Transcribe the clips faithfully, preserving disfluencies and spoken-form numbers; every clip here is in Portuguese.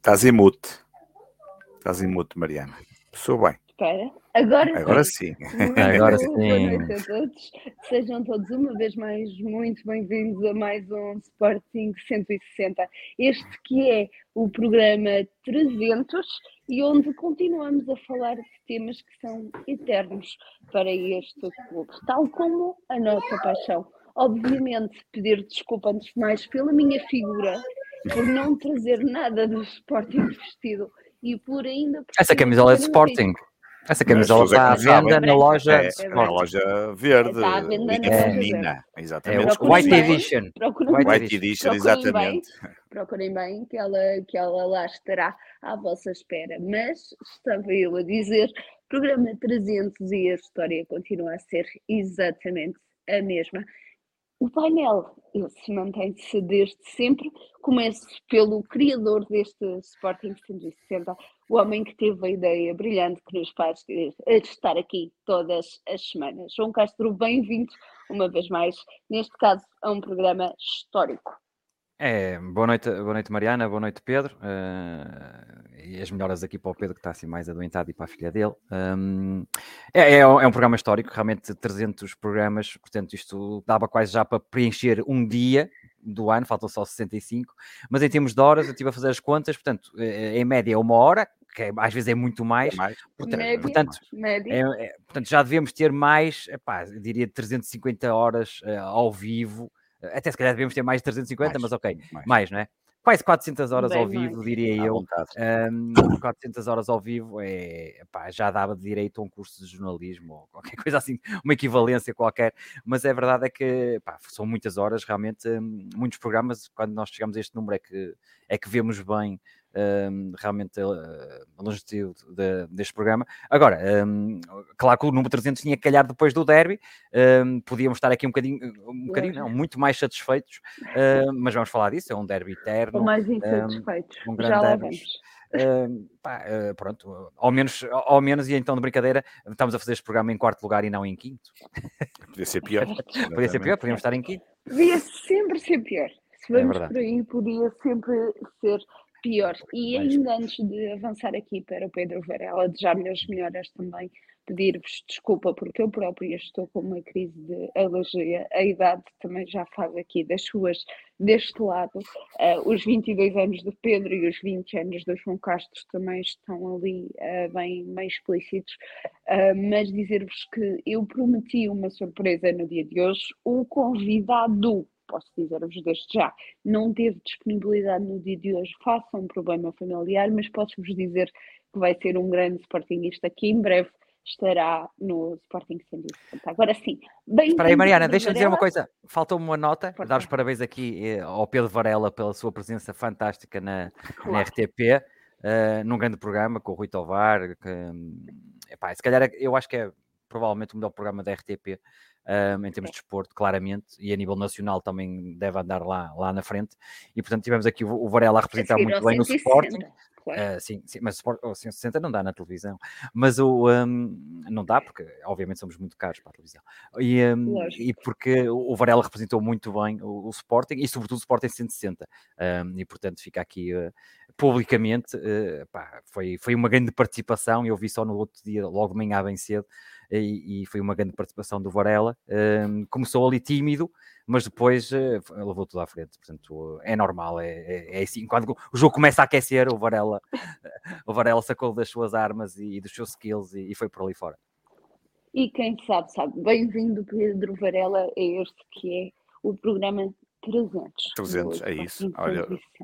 Estás em mute. Estás em mute, Mariana. Sou bem. Espera, agora, Agora sim. sim. Muito Agora sim. boa noite a todos. Sejam todos uma vez mais muito bem-vindos a mais um Sporting cento e sessenta. Este que é o programa trezentos e onde continuamos a falar de temas que são eternos para este clube, tal como a nossa paixão. Obviamente, pedir desculpa antes de mais pela minha figura, por não trazer nada do Sporting vestido e por ainda... por Essa cima camisola é de correr o Sporting. risco. Essa Mas camisola as pessoas é está à que não venda sabem. na loja É, de é Sporting. na loja verde. Está à venda Linha na loja feminina. verde. É Exatamente. o Procurem White bem, Edition. procurem White bem, White Edition, procurem bem, exatamente. procurem bem que ela, que ela lá estará à vossa espera. Mas estava eu a dizer, programa trezentos e a história continua a ser exatamente a mesma. O painel, esse mantém-se desde sempre. Começo pelo criador deste Sporting cento e sessenta, o homem que teve a ideia brilhante que nos faz estar aqui todas as semanas. João Castro, bem-vindo uma vez mais, neste caso, a um programa histórico. É, boa noite, boa noite Mariana, boa noite Pedro, uh, e as melhoras aqui para o Pedro que está assim mais adoentado e para a filha dele. Um, é, é, um, é um programa histórico, realmente trezentos programas, portanto isto dava quase já para preencher um dia do ano, faltam só sessenta e cinco, mas em termos de horas eu estive a fazer as contas, portanto em média é uma hora, que é, às vezes é muito mais, É mais. portanto, Média, portanto, média. é, é, portanto já devemos ter mais, epá, eu diria trezentas e cinquenta horas uh, ao vivo. Até se calhar devemos ter mais de trezentas e cinquenta, Mais, mas ok, mais. mais, não é? Quase quatrocentas horas Bem ao vivo, mais. diria À eu. vontade. Um, quatrocentas horas ao vivo é, pá, já dava de direito a um curso de jornalismo ou qualquer coisa assim, uma equivalência qualquer, mas a verdade é que pá, são muitas horas, realmente, um, muitos programas. Quando nós chegamos a este número é que, é que vemos bem um, realmente uh, a longevidade de, deste programa. Agora, um, claro que o número trezentos tinha que calhar depois do derby, um, podíamos estar aqui um bocadinho, um bocadinho não, muito mais satisfeitos, uh, mas vamos falar disso, é um derby eterno. Ou mais insatisfeitos. Um, um Já grande lá derby. vamos. Uh, pá, uh, pronto, ao menos, ao menos, e então de brincadeira, estamos a fazer este programa em quarto lugar e não em quinto. Podia ser pior. Podia ser pior, podíamos estar em quinto. Podia sempre ser pior. Se É vamos verdade. por aí, podia sempre ser pior. E Mas- ainda antes de avançar aqui para o Pedro Varela, desejar-lhe as melhoras também, pedir-vos desculpa porque eu própria estou com uma crise de alergia. A idade também já faz aqui das suas deste lado. Uh, os vinte e dois anos do Pedro e os vinte anos do João Castro também estão ali uh, bem, bem explícitos. Uh, mas dizer-vos que eu prometi uma surpresa no dia de hoje. O convidado, posso dizer-vos desde já, não teve disponibilidade no dia de hoje, faça um problema familiar, mas posso-vos dizer que vai ser um grande sportinguista que em breve estará no Sporting cento e sessenta. Agora sim, bem Espera aí, Mariana, deixa-me dizer uma coisa. Faltou-me uma nota, Força. dar os parabéns aqui eh, ao Pedro Varela pela sua presença fantástica na, Claro. na R T P, uh, num grande programa com o Rui Tovar, que, epá, se calhar eu acho que é provavelmente o melhor programa da R T P, um, em termos de desporto, claramente, e a nível nacional também deve andar lá, lá na frente, e portanto tivemos aqui o, o Varela a representar muito bem no Sporting. Claro. Uh, sim, sim, mas o cento e sessenta não dá na televisão, mas o um, não dá porque obviamente somos muito caros para a televisão, e, um, e porque o Varela representou muito bem o, o Sporting e sobretudo o Sporting cento e sessenta, um, e portanto fica aqui uh, publicamente, uh, pá, foi, foi uma grande participação. Eu vi só no outro dia, logo de manhã bem cedo, e, e foi uma grande participação do Varela. Um, começou ali tímido, mas depois uh, levou tudo à frente, portanto é normal, é, é, é assim, quando o jogo começa a aquecer, o Varela, o Varela sacou das suas armas e, e dos seus skills e, e foi por ali fora. E quem sabe, sabe, bem-vindo Pedro Varela, é este que é o programa trezentos. trezentos, é isso. Olha,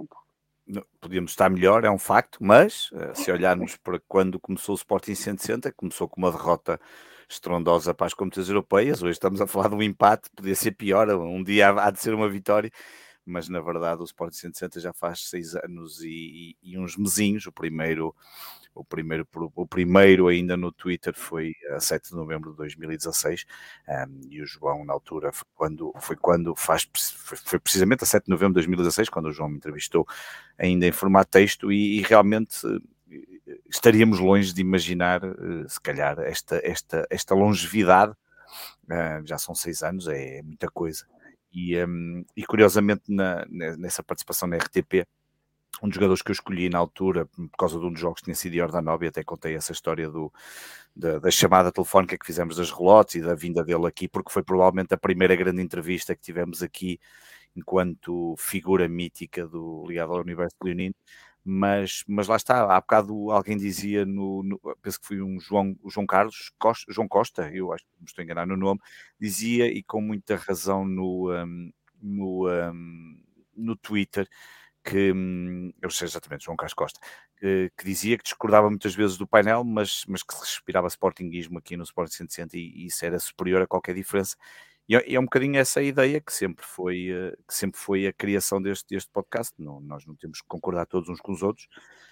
podíamos estar melhor, é um facto, mas se olharmos para quando começou o Sporting cento e sessenta, começou com uma derrota estrondosa para as competições europeias. Hoje estamos a falar de um empate, podia ser pior, um dia há de ser uma vitória, mas na verdade o Sporting cento e sessenta já faz seis anos e, e, e uns mesinhos. O primeiro, o, primeiro, o primeiro ainda no Twitter foi a sete de novembro de dois mil e dezasseis, um, e o João na altura foi quando, foi quando faz, foi, foi precisamente a sete de novembro de dois mil e dezasseis quando o João me entrevistou ainda em formato texto, e, e realmente estaríamos longe de imaginar se calhar esta, esta, esta longevidade. Uh, já são seis anos, é muita coisa. E, um, e curiosamente na, nessa participação na R T P um dos jogadores que eu escolhi na altura, por causa de um dos jogos que tinha sido Jordanobi, até contei essa história do, da, da chamada telefónica que fizemos das relotes e da vinda dele aqui, porque foi provavelmente a primeira grande entrevista que tivemos aqui enquanto figura mítica do ligado ao universo leonino. Mas, mas lá está, há bocado alguém dizia, no, no, penso que foi um João, o João Carlos Costa, João Costa, eu acho que me estou a enganar no nome, dizia, e com muita razão no, um, no, um, no Twitter, que, eu sei exatamente, João Carlos Costa, que, que dizia que discordava muitas vezes do painel, mas, mas que se respirava sportinguismo aqui no Sporting cento e sessenta e, e isso era superior a qualquer diferença. E é, é um bocadinho essa a ideia que sempre foi, que sempre foi a criação deste, deste podcast. Não, nós não temos que concordar todos uns com os outros.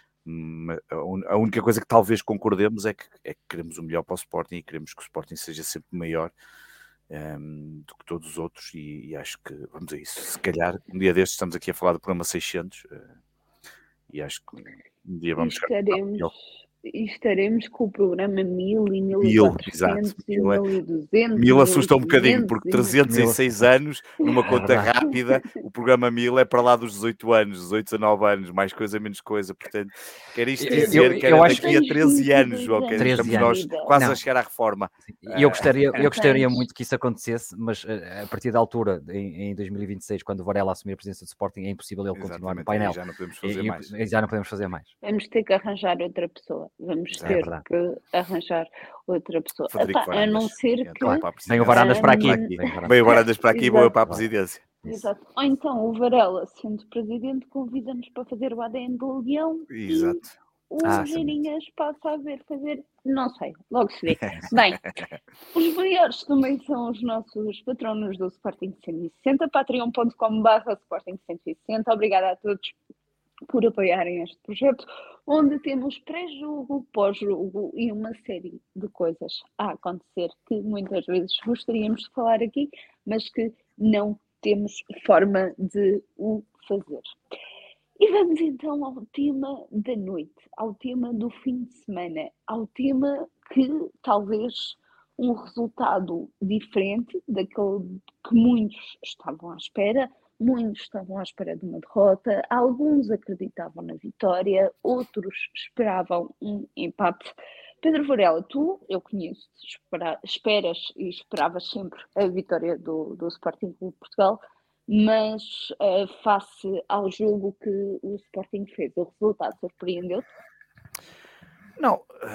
A única coisa que talvez concordemos é que, é que queremos o melhor para o Sporting e queremos que o Sporting seja sempre maior um, do que todos os outros. E, e acho que vamos a isso. Se calhar um dia destes estamos aqui a falar do programa seiscentos uh, e acho que um dia vamos estaremos, e estaremos com o programa mil e mil e quatrocentos e mil e duzentos. Mil assusta um bocadinho, porque trezentos e seis anos, numa conta rápida, o programa mil é para lá dos dezoito anos, dezoito, dezanove anos, mais coisa, menos coisa. Portanto, quer isto dizer eu, eu, que era eu daqui a treze anos, João, que estamos nós quase Não. a chegar à reforma. Eu gostaria, eu gostaria muito que isso acontecesse, mas a partir da altura, em, em dois mil e vinte e seis, quando o Varela assumir a presidência do Sporting, é impossível ele Exatamente, continuar no painel. Já não podemos fazer e, mais. E, já não podemos fazer mais. Vamos ter que arranjar outra pessoa. Vamos é ter verdade. que arranjar outra pessoa. Epá, a não ser que... Vem o Varandas para aqui. Vem o Varandas para aqui e vou eu para a presidência. Exato. Ou então o Varela, sendo presidente, convida-nos para fazer o A D N do Leão. Exato. E o ah, Geirinhas passa a ver fazer... Não sei, logo se vê. Bem, os maiores também são os nossos patronos do Sporting cento e sessenta, patreon ponto com barra Sporting cento e sessenta. Obrigada a todos por apoiarem este projeto, onde temos pré-jogo, pós-jogo e uma série de coisas a acontecer que muitas vezes gostaríamos de falar aqui, mas que não temos forma de o fazer. E vamos então ao tema da noite, ao tema do fim de semana, ao tema que talvez um resultado diferente daquele que muitos estavam à espera. Muitos estavam à espera de uma derrota, alguns acreditavam na vitória, outros esperavam um empate. Pedro Varela, tu, eu conheço, espera, esperas e esperavas sempre a vitória do, do Sporting Clube de Portugal, mas uh, face ao jogo que o Sporting fez, o resultado surpreendeu-te? Não,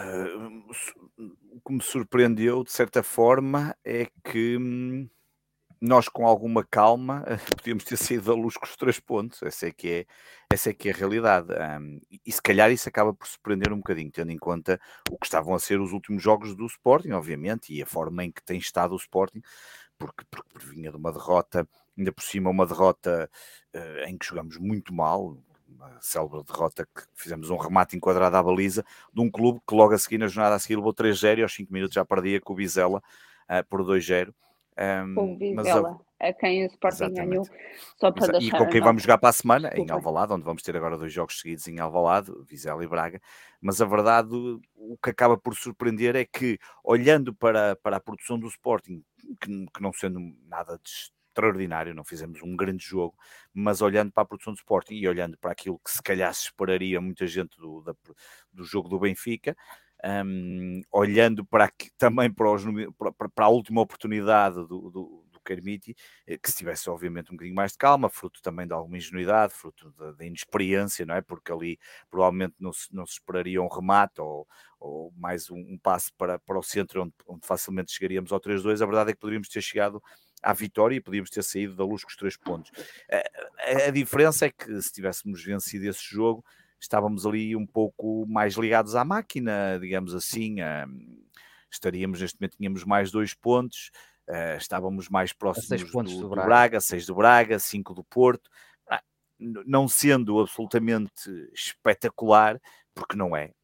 uh, o que me surpreendeu, de certa forma, é que... Hum... nós com alguma calma podíamos ter saído da luz com os três pontos, essa é que é, essa é, que é a realidade, um, e, e se calhar isso acaba por surpreender um bocadinho, tendo em conta o que estavam a ser os últimos jogos do Sporting, obviamente, e a forma em que tem estado o Sporting, porque, porque, porque vinha de uma derrota, ainda por cima uma derrota uh, em que jogamos muito mal, uma célebre derrota que fizemos um remate enquadrado à baliza, de um clube que logo a seguir, na jornada a seguir, levou três zero e aos cinco minutos já perdia com o Vizela uh, por dois zero. Um, o Vizela, a... a quem o Sporting Exatamente. ganhou, só para Exato. deixar E com quem vamos jogar para a semana, Desculpa. em Alvalade, onde vamos ter agora dois jogos seguidos em Alvalade, Vizela e Braga, mas a verdade, o que acaba por surpreender é que, olhando para, para a produção do Sporting, que, que não sendo nada de extraordinário, não fizemos um grande jogo, mas olhando para a produção do Sporting e olhando para aquilo que se calhar se esperaria muita gente do, da, do jogo do Benfica, Um, olhando para aqui, também para, os, para, para a última oportunidade do, do, do Kermiti, que se tivesse obviamente um bocadinho mais de calma, fruto também de alguma ingenuidade, fruto da, da inexperiência, não é? Porque ali provavelmente não se, não se esperaria um remate ou, ou mais um, um passe para, para o centro onde, onde facilmente chegaríamos ao três dois. A verdade é que poderíamos ter chegado à vitória e podíamos ter saído da luz com os três pontos. A, a, a diferença é que se tivéssemos vencido esse jogo, estávamos ali um pouco mais ligados à máquina, digamos assim, uh, estaríamos neste momento, tínhamos mais dois pontos, uh, estávamos mais próximos do, do, do Braga. Braga, seis do Braga, cinco do Porto, ah, não sendo absolutamente espetacular, porque não é,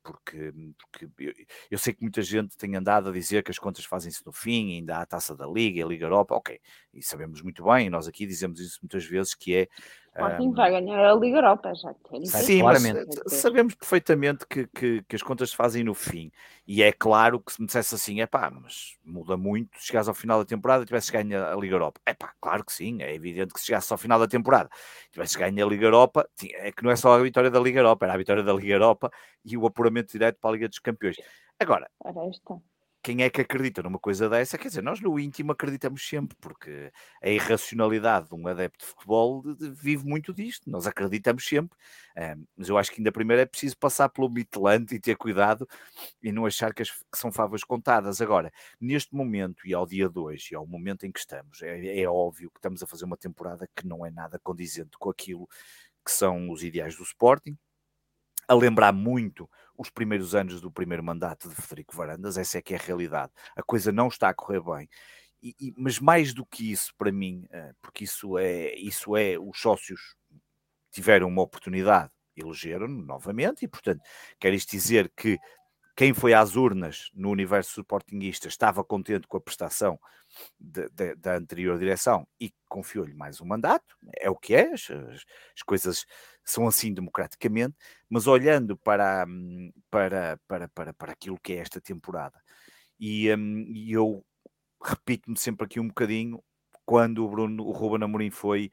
porque, porque eu, eu sei que muita gente tem andado a dizer que as contas fazem-se no fim, ainda há a Taça da Liga, a Liga Europa, ok, e sabemos muito bem, nós aqui dizemos isso muitas vezes, que é... O Sporting um, vai ganhar a Liga Europa, já tem. Sim, claramente. Mas sabemos perfeitamente que, que, que as contas se fazem no fim, e é claro que se me dissesse assim, é pá, mas muda muito, se chegares ao final da temporada e tivesses ganho a Liga Europa. É pá, claro que sim, é evidente que se chegasse ao final da temporada e tivesses ganho a Liga Europa, é que não é só a vitória da Liga Europa, era a vitória da Liga Europa e o apuramento direto para a Liga dos Campeões. Agora, quem é que acredita numa coisa dessa? Quer dizer, nós no íntimo acreditamos sempre, porque a irracionalidade de um adepto de futebol de, de, vive muito disto, nós acreditamos sempre, um, mas eu acho que ainda primeiro é preciso passar pelo mitelante e ter cuidado e não achar que, as, que são favas contadas. Agora, neste momento e ao dia de hoje, e ao momento em que estamos, é, é óbvio que estamos a fazer uma temporada que não é nada condizente com aquilo que são os ideais do Sporting, a lembrar muito os primeiros anos do primeiro mandato de Frederico Varandas, essa é que é a realidade. A coisa não está a correr bem. E, e, mas mais do que isso, para mim, porque isso é, isso é, os sócios tiveram uma oportunidade, elegeram-no novamente, e portanto, quer isto dizer que quem foi às urnas no universo sportinguista estava contente com a prestação de, de, da anterior direção e confiou-lhe mais um mandato, é o que é, as, as coisas são assim democraticamente, mas olhando para, para, para, para, para aquilo que é esta temporada, e, um, e eu repito-me sempre aqui um bocadinho, quando o, Bruno, o Ruben Amorim foi...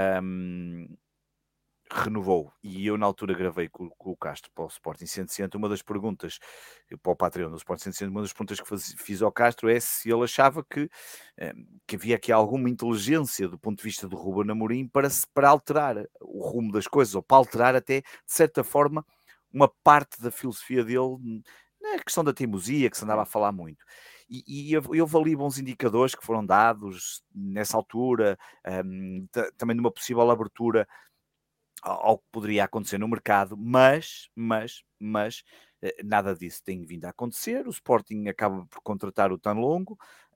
Um, renovou, e eu na altura gravei com, com o Castro para o Sporting cento e sessenta, uma das perguntas para o Patreon do Sporting cento e sessenta, uma das perguntas que faz, fiz ao Castro é se ele achava que, que havia aqui alguma inteligência do ponto de vista do Ruben Amorim para, para alterar o rumo das coisas, ou para alterar até, de certa forma, uma parte da filosofia dele na questão da teimosia, que se andava a falar muito. E, e houve ali bons indicadores que foram dados nessa altura, um, t- também numa possível abertura ao que poderia acontecer no mercado, mas, mas, mas, nada disso tem vindo a acontecer. O Sporting acaba por contratar o Tanlongo,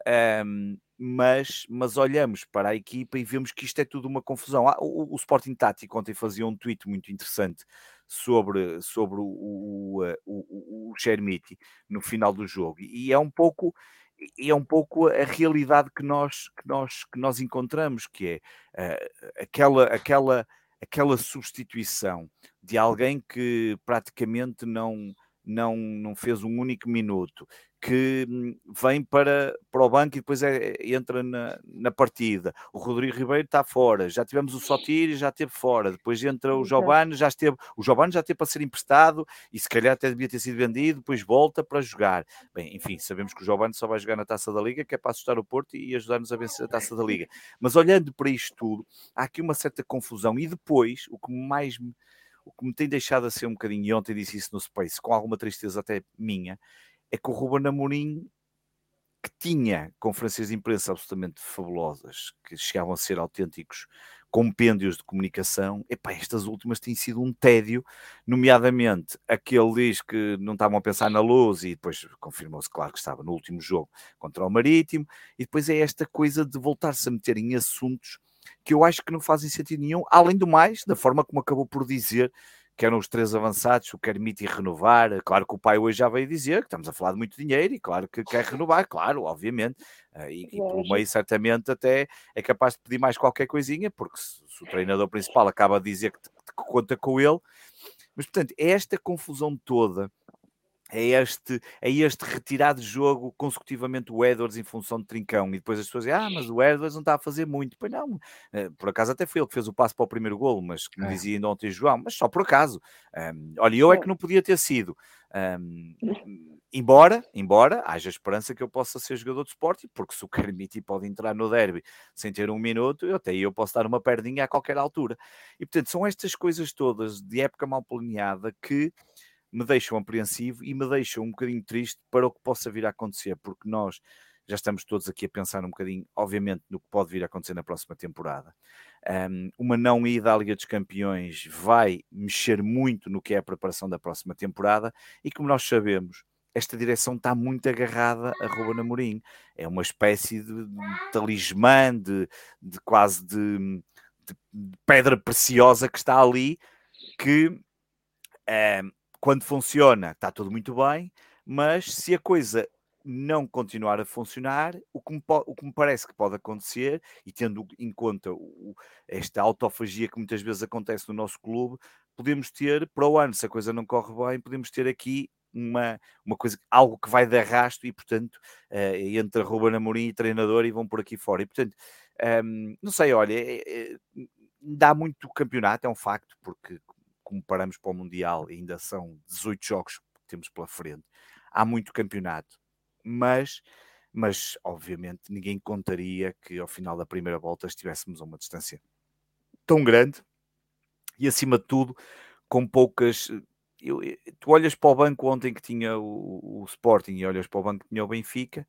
um, mas, mas olhamos para a equipa e vemos que isto é tudo uma confusão. Ah, o, o Sporting Tático ontem fazia um tweet muito interessante sobre, sobre o, o, o, o Chermiti no final do jogo, e é um pouco... E é um pouco a realidade que nós, que nós, que nós encontramos, que é uh, aquela... aquela aquela substituição de alguém que praticamente não, não, não fez um único minuto, que vem para, para o banco e depois é, entra na, na partida. O Rodrigo Ribeiro está fora, já tivemos o Sotiri, já esteve fora, depois entra o Giovane, já esteve, o Giovane já esteve para ser emprestado e se calhar até devia ter sido vendido, depois volta para jogar. Bem, enfim, sabemos que o Giovane só vai jogar na Taça da Liga, que é para assustar o Porto e ajudar-nos a vencer a Taça da Liga. Mas olhando para isto tudo, há aqui uma certa confusão, e depois, o que mais me, o que me tem deixado a ser um bocadinho, e ontem disse isso no Space, com alguma tristeza até minha, é que o Ruben Amorim, que tinha conferências de imprensa absolutamente fabulosas, que chegavam a ser autênticos compêndios de comunicação, epá, estas últimas têm sido um tédio, nomeadamente aquele diz que não estavam a pensar na Luz, e depois confirmou-se, claro, que estava no último jogo contra o Marítimo, e depois é esta coisa de voltar-se a meter em assuntos que eu acho que não fazem sentido nenhum, além do mais, da forma como acabou por dizer que eram os três avançados, o Kermiti renovar. Claro que o pai hoje já veio dizer que estamos a falar de muito dinheiro e claro que quer renovar, claro, obviamente, e, e pelo meio certamente até é capaz de pedir mais qualquer coisinha, porque se, se o treinador principal acaba de dizer que, que conta com ele, mas portanto é esta confusão toda, é este, é este retirar de jogo consecutivamente o Edwards em função de Trincão, e depois as pessoas dizem, ah, mas o Edwards não está a fazer muito. Pois não, por acaso até foi ele que fez o passo para o primeiro golo, mas como é. dizia ainda ontem João, mas só por acaso. Um, olha, eu é que não podia ter sido. Um, embora, embora haja esperança que eu possa ser jogador de Sporting, porque se o Kermiti pode entrar no derby sem ter um minuto, eu até eu posso dar uma perdinha a qualquer altura. E portanto, são estas coisas todas de época mal planeada que me deixam apreensivo e me deixam um bocadinho triste para o que possa vir a acontecer, porque nós já estamos todos aqui a pensar um bocadinho, obviamente, no que pode vir a acontecer na próxima temporada. Um, uma não ida à Liga dos Campeões vai mexer muito no que é a preparação da próxima temporada, e como nós sabemos, esta direção está muito agarrada a Ruben Amorim. É uma espécie de, de talismã, de, de quase de, de pedra preciosa que está ali, que... Um, quando funciona está tudo muito bem, mas se a coisa não continuar a funcionar, o que me, po- o que me parece que pode acontecer, e tendo em conta o- esta autofagia que muitas vezes acontece no nosso clube, podemos ter, para o ano, se a coisa não corre bem, podemos ter aqui uma, uma coisa, algo que vai de arrasto e, portanto, eh, entre Ruben Amorim e treinador e vão por aqui fora. E, portanto, ehm, não sei, olha, é- é- dá muito campeonato, é um facto, porque como paramos para o Mundial, ainda são dezoito jogos que temos pela frente. Há muito campeonato, mas, mas obviamente ninguém contaria que ao final da primeira volta estivéssemos a uma distância tão grande e, acima de tudo, com poucas. Eu, tu olhas para o banco ontem que tinha o, o Sporting e olhas para o banco que tinha o Benfica.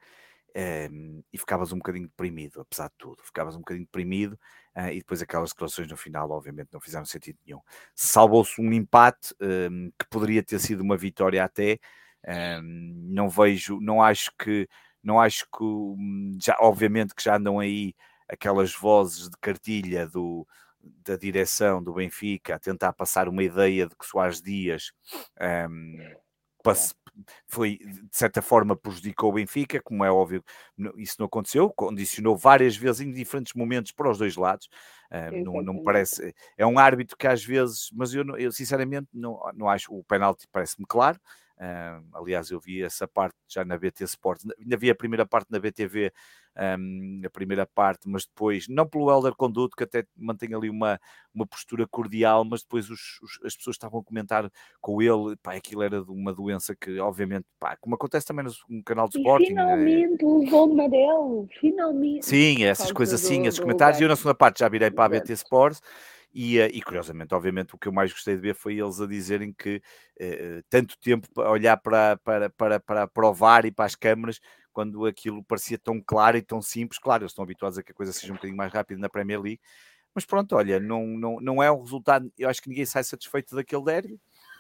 Um, e ficavas um bocadinho deprimido, apesar de tudo, ficavas um bocadinho deprimido, uh, e depois aquelas declarações no final, obviamente, não fizeram sentido nenhum. Salvou-se um empate um, que poderia ter sido uma vitória até. Um, não vejo, não acho que, não acho que, já, obviamente, que já andam aí aquelas vozes de cartilha do, da direção do Benfica a tentar passar uma ideia de que Soares Dias um, passe, foi, de certa forma, prejudicou o Benfica, como é óbvio, isso não aconteceu, condicionou várias vezes em diferentes momentos para os dois lados. Uh, não, não me parece, é um árbitro que às vezes, mas eu, eu sinceramente não, não acho, o penalti parece-me claro. Uh, aliás, eu vi essa parte já na B T Sport, ainda vi a primeira parte na B T V, um, a primeira parte, mas depois, não pelo Helder Conduto, que até mantém ali uma, uma postura cordial, mas depois os, os, as pessoas estavam a comentar com ele, pá, aquilo era de uma doença que, obviamente, pá, como acontece também no, no canal de Sporting. E finalmente levou o amarelo, finalmente. Sim, essas coisas assim, esses comentários. E eu na segunda parte já virei para a B T Sport. E, e curiosamente, obviamente, o que eu mais gostei de ver foi eles a dizerem que eh, tanto tempo a olhar para, para, para, para, para o V A R e para as câmaras, quando aquilo parecia tão claro e tão simples. Claro, eles estão habituados a que a coisa seja um bocadinho mais rápida na Premier League, mas pronto, olha, não, não, não é um resultado. Eu acho que ninguém sai satisfeito daquele derby.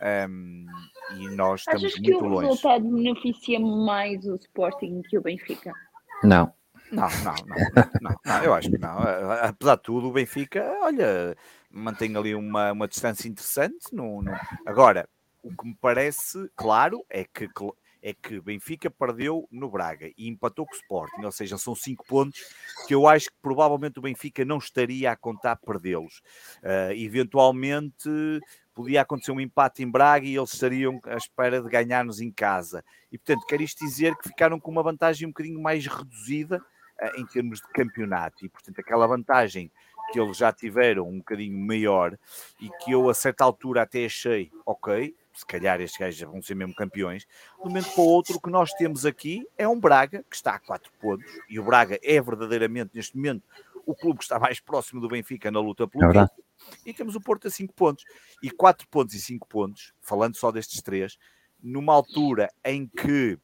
Um, e nós estamos Achas muito que o longe. resultado beneficia mais o Sporting que o Benfica? Não. Não, não, não, não, não, não, eu acho que não. Apesar de tudo, o Benfica, olha, mantém ali uma, uma distância interessante. No, no... Agora, o que me parece claro é que, é que Benfica perdeu no Braga e empatou com o Sporting, ou seja, são cinco pontos que eu acho que provavelmente o Benfica não estaria a contar perdê-los. Uh, eventualmente podia acontecer um empate em Braga e eles estariam à espera de ganhar-nos em casa. E, portanto, quer isto dizer que ficaram com uma vantagem um bocadinho mais reduzida uh, em termos de campeonato. E, portanto, aquela vantagem que eles já tiveram um bocadinho maior e que eu, a certa altura, até achei, ok, se calhar estes gajos já vão ser mesmo campeões. De um momento para o outro, o que nós temos aqui é um Braga que está a quatro pontos, e o Braga é verdadeiramente, neste momento, o clube que está mais próximo do Benfica na luta pelo título, e temos o Porto a cinco pontos. E quatro pontos e cinco pontos, falando só destes três, numa altura em que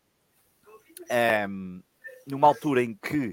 um, numa altura em que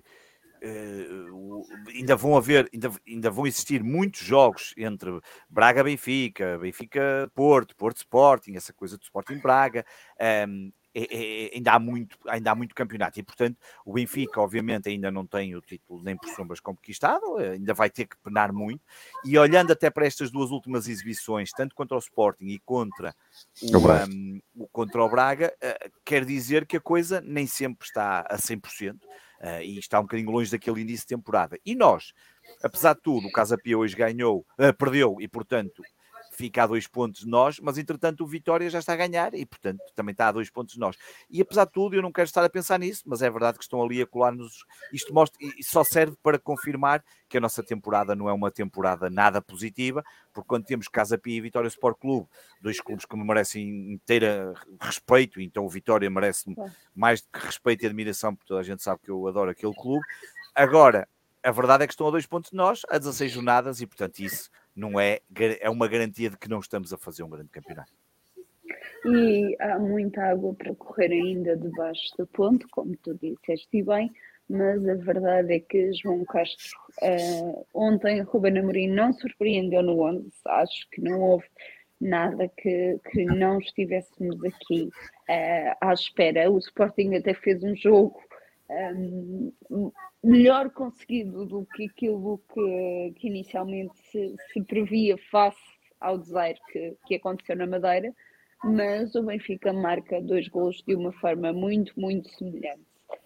Uh, ainda vão haver, ainda, ainda vão existir muitos jogos entre Braga Benfica, Benfica Porto, Porto Sporting, essa coisa do Sporting Braga. Um, é, é, ainda, há muito, ainda há muito campeonato e, portanto, o Benfica, obviamente, ainda não tem o título nem por sombras conquistado, ainda vai ter que penar muito. E olhando até para estas duas últimas exibições, tanto contra o Sporting e contra o, um, o, contra o Braga, uh, quer dizer que a coisa nem sempre está a cem por cento. Uh, e está um bocadinho longe daquele início de temporada. E nós, apesar de tudo, o Casa Pia hoje ganhou, uh, perdeu e, portanto, fica a dois pontos de nós, mas, entretanto, o Vitória já está a ganhar e, portanto, também está a dois pontos de nós. E, apesar de tudo, eu não quero estar a pensar nisso, mas é verdade que estão ali a colar-nos. Isto mostra, e só serve para confirmar que a nossa temporada não é uma temporada nada positiva, porque quando temos Casa Pia e Vitória Sport Clube, dois clubes que me merecem inteira respeito, então o Vitória merece mais do que respeito e admiração, porque toda a gente sabe que eu adoro aquele clube. Agora, a verdade é que estão a dois pontos de nós, a dezasseis jornadas, e, portanto, isso não é, é uma garantia de que não estamos a fazer um grande campeonato. E há muita água para correr ainda debaixo do ponto, como tu disseste bem, mas a verdade é que João Castro, uh, ontem, Ruben Amorim não surpreendeu no onze, acho que não houve nada que, que não estivéssemos aqui uh, à espera. O Sporting até fez um jogo um, melhor conseguido do que aquilo que, que inicialmente se, se previa face ao desaire que, que aconteceu na Madeira, mas o Benfica marca dois golos de uma forma muito, muito semelhante.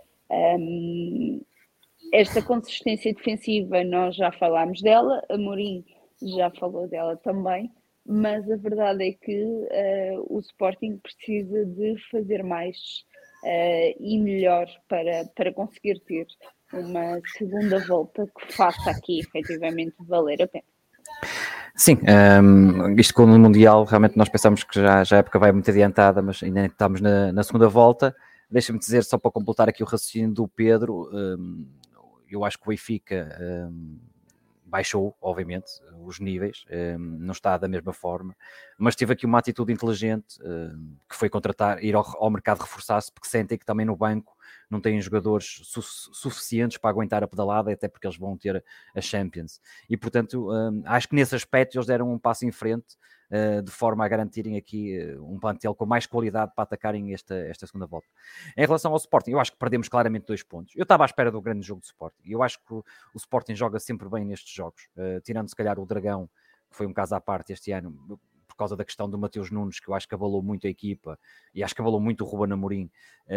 Um, esta consistência defensiva, nós já falámos dela, a Amorim já falou dela também, mas a verdade é que uh, o Sporting precisa de fazer mais uh, e melhor para, para conseguir ter uma segunda volta que faça aqui efetivamente valer a pena. Sim, um, isto com o Mundial, realmente nós pensamos que já, já a época vai muito adiantada, mas ainda estamos na, na segunda volta. Deixa-me dizer, só para completar aqui o raciocínio do Pedro, um, eu acho que o Benfica um, baixou, obviamente, os níveis, um, não está da mesma forma, mas teve aqui uma atitude inteligente, um, que foi contratar, ir ao, ao mercado reforçar-se, porque sentem que também no banco não têm jogadores su- suficientes para aguentar a pedalada, até porque eles vão ter a Champions. E, portanto, um, acho que nesse aspecto eles deram um passo em frente, uh, de forma a garantirem aqui uh, um plantel com mais qualidade para atacarem esta, esta segunda volta. Em relação ao Sporting, eu acho que perdemos claramente dois pontos. Eu estava à espera do grande jogo do Sporting. Eu acho que o, o Sporting joga sempre bem nestes jogos, uh, tirando se calhar o Dragão, que foi um caso à parte este ano, por causa da questão do Mateus Nunes, que eu acho que abalou muito a equipa, e acho que abalou muito o Ruben Amorim.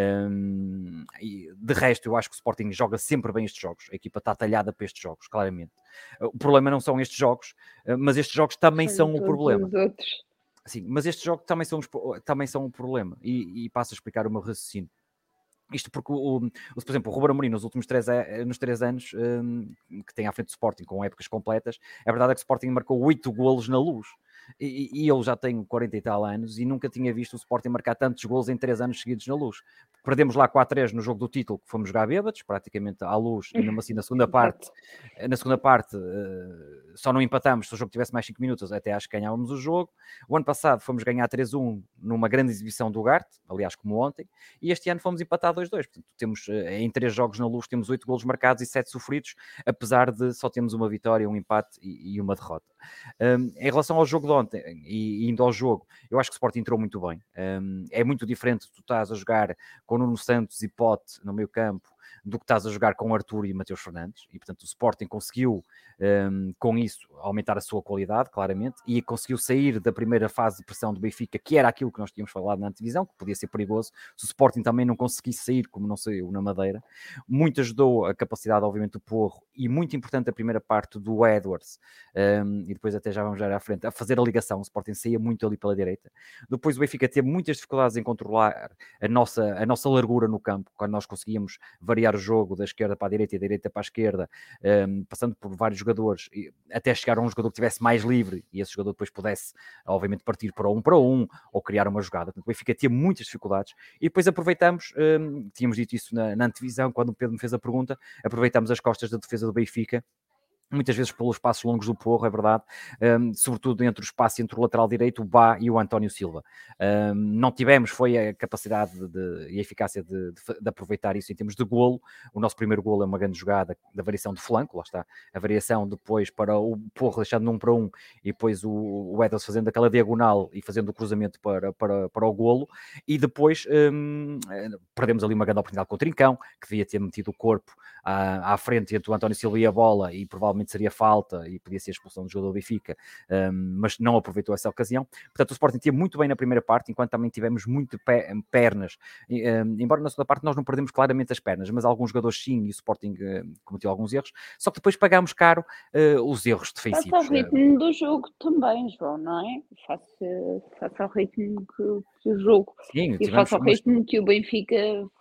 Um, e de resto, eu acho que o Sporting joga sempre bem estes jogos. A equipa está talhada para estes jogos, claramente. O problema não são estes jogos, mas estes jogos também São são o problema. Os outros. Sim, mas estes jogos também são, também são o problema. E, e passo a explicar o meu raciocínio. Isto porque, o, o, por exemplo, o Ruben Amorim nos últimos três, nos três anos um, que tem à frente do Sporting com épocas completas, a verdade é que o Sporting marcou oito golos na Luz. E, e eu já tenho quarenta e tal anos e nunca tinha visto o Sporting marcar tantos golos em três anos seguidos na Luz. Perdemos lá quatro a três no jogo do título, que fomos jogar bêbados, praticamente à Luz, e mesmo assim na segunda parte, na segunda parte uh, só não empatamos se o jogo tivesse mais cinco minutos, até acho que ganhávamos o jogo. O ano passado fomos ganhar três a um numa grande exibição do Ugarte, aliás como ontem, e este ano fomos empatar dois a dois. Portanto, temos, uh, em três jogos na Luz temos oito golos marcados e sete sofridos, apesar de só termos uma vitória, um empate e, e uma derrota. Um, em relação ao jogo de ontem e, e indo ao jogo, eu acho que o Sporting entrou muito bem. Um, é muito diferente tu estás a jogar com Nuno Santos e Pote no meio campo do que estás a jogar com Arthur e Mateus Fernandes, e portanto o Sporting conseguiu um, com isso aumentar a sua qualidade, claramente, e conseguiu sair da primeira fase de pressão do Benfica, que era aquilo que nós tínhamos falado na antevisão, que podia ser perigoso, se o Sporting também não conseguisse sair como não saiu na Madeira. Muito ajudou a capacidade, obviamente, do Porro, e muito importante a primeira parte do Edwards, um, e depois até já vamos já à frente, a fazer a ligação. O Sporting saía muito ali pela direita. Depois o Benfica teve muitas dificuldades em controlar a nossa, a nossa largura no campo, quando nós conseguíamos variar o jogo da esquerda para a direita e da direita para a esquerda, um, passando por vários jogadores, até chegar a um jogador que estivesse mais livre e esse jogador depois pudesse, obviamente, partir para um para um ou criar uma jogada. Portanto, o Benfica tinha muitas dificuldades e depois aproveitamos, um, tínhamos dito isso na, na antevisão, quando o Pedro me fez a pergunta, aproveitamos as costas da defesa do Benfica, muitas vezes pelos passos longos do Porro, é verdade, um, sobretudo entre o espaço entre o lateral direito, o Bá e o António Silva. Um, não tivemos, foi a capacidade de, de, e a eficácia de, de, de aproveitar isso em termos de golo. O nosso primeiro golo é uma grande jogada da variação de flanco, lá está, a variação depois para o Porro deixando um para um e depois o, o Edwards fazendo aquela diagonal e fazendo o cruzamento para, para, para o golo, e depois um, perdemos ali uma grande oportunidade com o Trincão, que devia ter metido o corpo à, à frente entre o António Silva e a bola, e provavelmente seria falta e podia ser expulsão do jogador do Benfica, um, mas não aproveitou essa ocasião. Portanto, o Sporting tinha muito bem na primeira parte, enquanto também tivemos muito pé, pernas, e, um, embora na segunda parte nós não perdemos claramente as pernas, mas alguns jogadores sim, e o Sporting uh, cometeu alguns erros, só que depois pagámos caro uh, os erros defensivos. Face ao ritmo do jogo também, João, não é? Face, face ao ritmo que, que o jogo, sim, e face ao mas... ritmo que o Benfica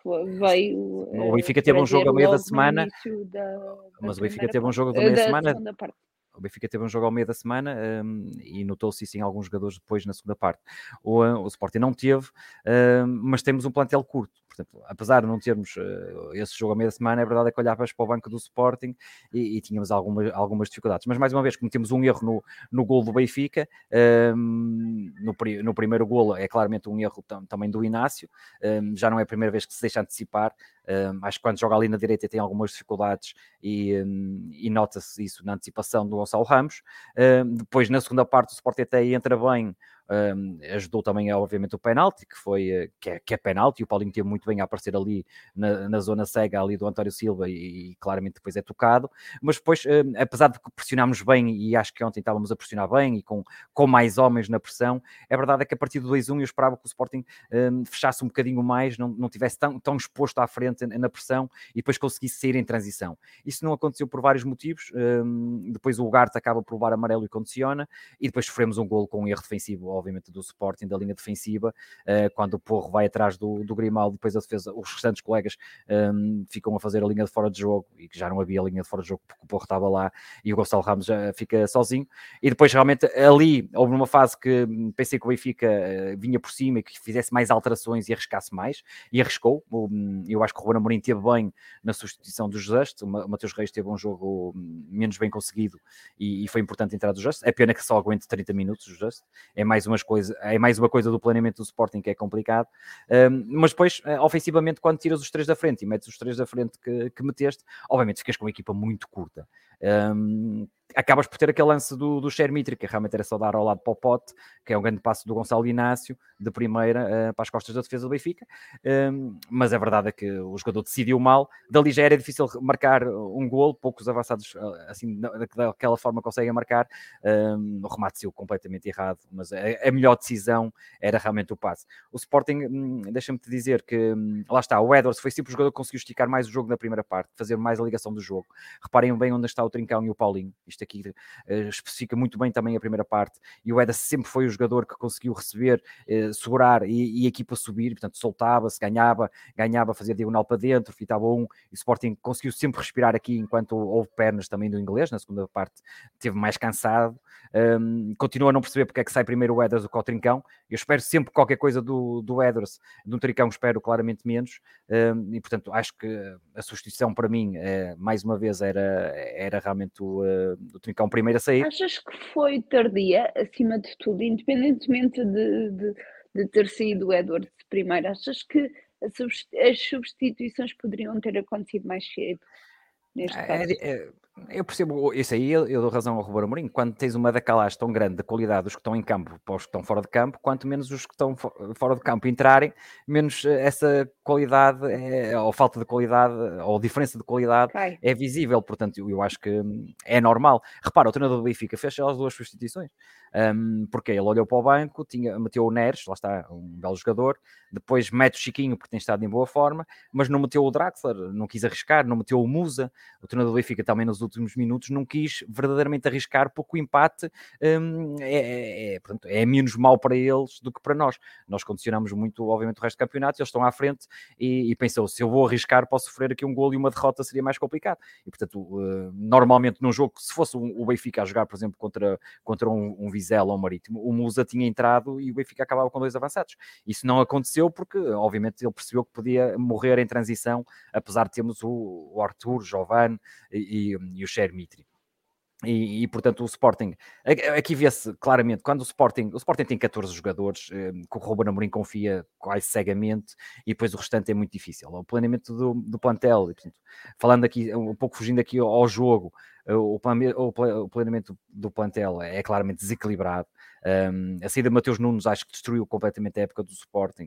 veio. O Benfica teve um jogo ao meio da semana, da, da mas o Benfica teve um jogo ao meio da semana. O Benfica teve um jogo ao meio da semana um, e notou-se isso em alguns jogadores depois na segunda parte. O, o Sporting não teve, um, mas temos um plantel curto. Portanto, apesar de não termos uh, esse jogo ao meio da semana, é verdade é que olhavas para o banco do Sporting e, e tínhamos algumas, algumas dificuldades. Mas mais uma vez, cometemos um erro no, no golo do Benfica. Um, no, no primeiro golo é claramente um erro tam, também do Inácio. Um, já não é a primeira vez que se deixa antecipar. Um, acho que quando joga ali na direita tem algumas dificuldades e, um, e nota-se isso na antecipação do Gonçalo Ramos. Um, depois na segunda parte o Sporting até entra bem um, ajudou também, obviamente, o penalti, que, foi, que, é, que é penalti, o Paulinho teve muito bem a aparecer ali na, na zona cega ali do António Silva e, e claramente depois é tocado, mas depois, um, apesar de que pressionámos bem, e acho que ontem estávamos a pressionar bem e com, com mais homens na pressão, é verdade é que a partir do dois a um eu esperava que o Sporting um, fechasse um bocadinho mais, não, não tivesse tão, tão exposto à frente na pressão e depois conseguisse sair em transição. Isso não aconteceu por vários motivos, um, depois o Ugarte acaba por levar amarelo e condiciona, e depois sofremos um golo com um erro defensivo, obviamente, do Sporting, da linha defensiva, uh, quando o Porro vai atrás do, do Grimaldo, depois a defesa, os restantes colegas um, ficam a fazer a linha de fora de jogo, e que já não havia linha de fora de jogo porque o Porro estava lá, e o Gonçalo Ramos já fica sozinho, e depois realmente ali houve uma fase que pensei que o Benfica uh, vinha por cima e que fizesse mais alterações e arriscasse mais, e arriscou. Um, eu acho que o Ruben Amorim teve bem na substituição do Just, o Mateus Reis teve um jogo menos bem conseguido e, e foi importante entrar do Just. É pena que só aguente trinta minutos o Just, é mais, umas coisa, é mais uma coisa do planeamento do Sporting que é complicado, um, mas depois, ofensivamente, quando tiras os três da frente e metes os três da frente que, que meteste, obviamente ficas com uma equipa muito curta. Um, acabas por ter aquele lance do, do Chermitri, que realmente era só dar ao lado para o pote, que é um grande passo do Gonçalo Inácio, de primeira uh, para as costas da defesa do Benfica, um, mas a verdade é que o jogador decidiu mal, dali já era difícil marcar um golo, poucos avançados assim, daquela forma conseguem marcar, um, o remate saiu completamente errado, mas a, a melhor decisão era realmente o passe. O Sporting, hum, deixa-me te dizer que, hum, lá está, o Edwards foi sempre o jogador que conseguiu esticar mais o jogo na primeira parte, fazer mais a ligação do jogo. Reparem bem onde está o Trincão e o Paulinho, isto aqui uh, especifica muito bem também a primeira parte, e o Eda sempre foi o jogador que conseguiu receber, uh, segurar e, e a equipa subir, portanto soltava-se, ganhava, ganhava, fazia diagonal para dentro, fitava um, e o Sporting conseguiu sempre respirar aqui enquanto houve pernas também do inglês, na segunda parte teve mais cansado, um, continua a não perceber porque é que sai primeiro o Edwards do que o Trincão. Eu espero sempre qualquer coisa do, do Edwards, do Trincão espero claramente menos, um, e portanto acho que a substituição para mim, uh, mais uma vez, era, era realmente o, uh, o Trincão primeiro a sair. Achas que foi tardia, acima de tudo, independentemente de, de, de ter saído o Edwards primeiro, achas que as substituições poderiam ter acontecido mais cedo, neste caso? É, é, eu percebo isso aí, eu, eu dou razão ao Ruben Amorim, quando tens uma decalagem tão grande de qualidade dos que estão em campo para os que estão fora de campo, quanto menos os que estão fora de campo entrarem, menos essa qualidade, é, ou falta de qualidade, ou diferença de qualidade Okay. é visível, portanto eu, eu acho que é normal. Repara, o treinador do Benfica fez as duas substituições, um, porque ele olhou para o banco, tinha, meteu o Neres, lá está, um belo jogador, depois mete o Chiquinho porque tem estado em boa forma, mas não meteu o Draxler, não quis arriscar, não meteu o Musa. O treinador do Benfica também nos últimos minutos não quis verdadeiramente arriscar, porque o empate hum, é, é, é, portanto, é menos mau para eles do que para nós. Nós condicionamos muito, obviamente, o resto do campeonato, eles estão à frente e, e pensou, se eu vou arriscar, posso sofrer aqui um golo e uma derrota seria mais complicado. E, portanto, uh, normalmente num jogo, se fosse o Benfica a jogar, por exemplo, contra, contra um, um Vizela ou um Marítimo, o Musa tinha entrado e o Benfica acabava com dois avançados. Isso não aconteceu porque, obviamente, ele percebeu que podia morrer em transição, apesar de termos o, o Arthur, Giovane e, e, e o Chermitri. E, e, portanto, o Sporting, aqui vê-se claramente, quando o Sporting, o Sporting tem catorze jogadores, que o Ruben Amorim confia quase cegamente, e depois o restante é muito difícil. O planeamento do, do plantel, e, portanto, falando aqui, um pouco fugindo aqui ao, ao jogo, o, o planeamento do plantel é claramente desequilibrado. Um, a saída de Mateus Nunes acho que destruiu completamente a época do Sporting,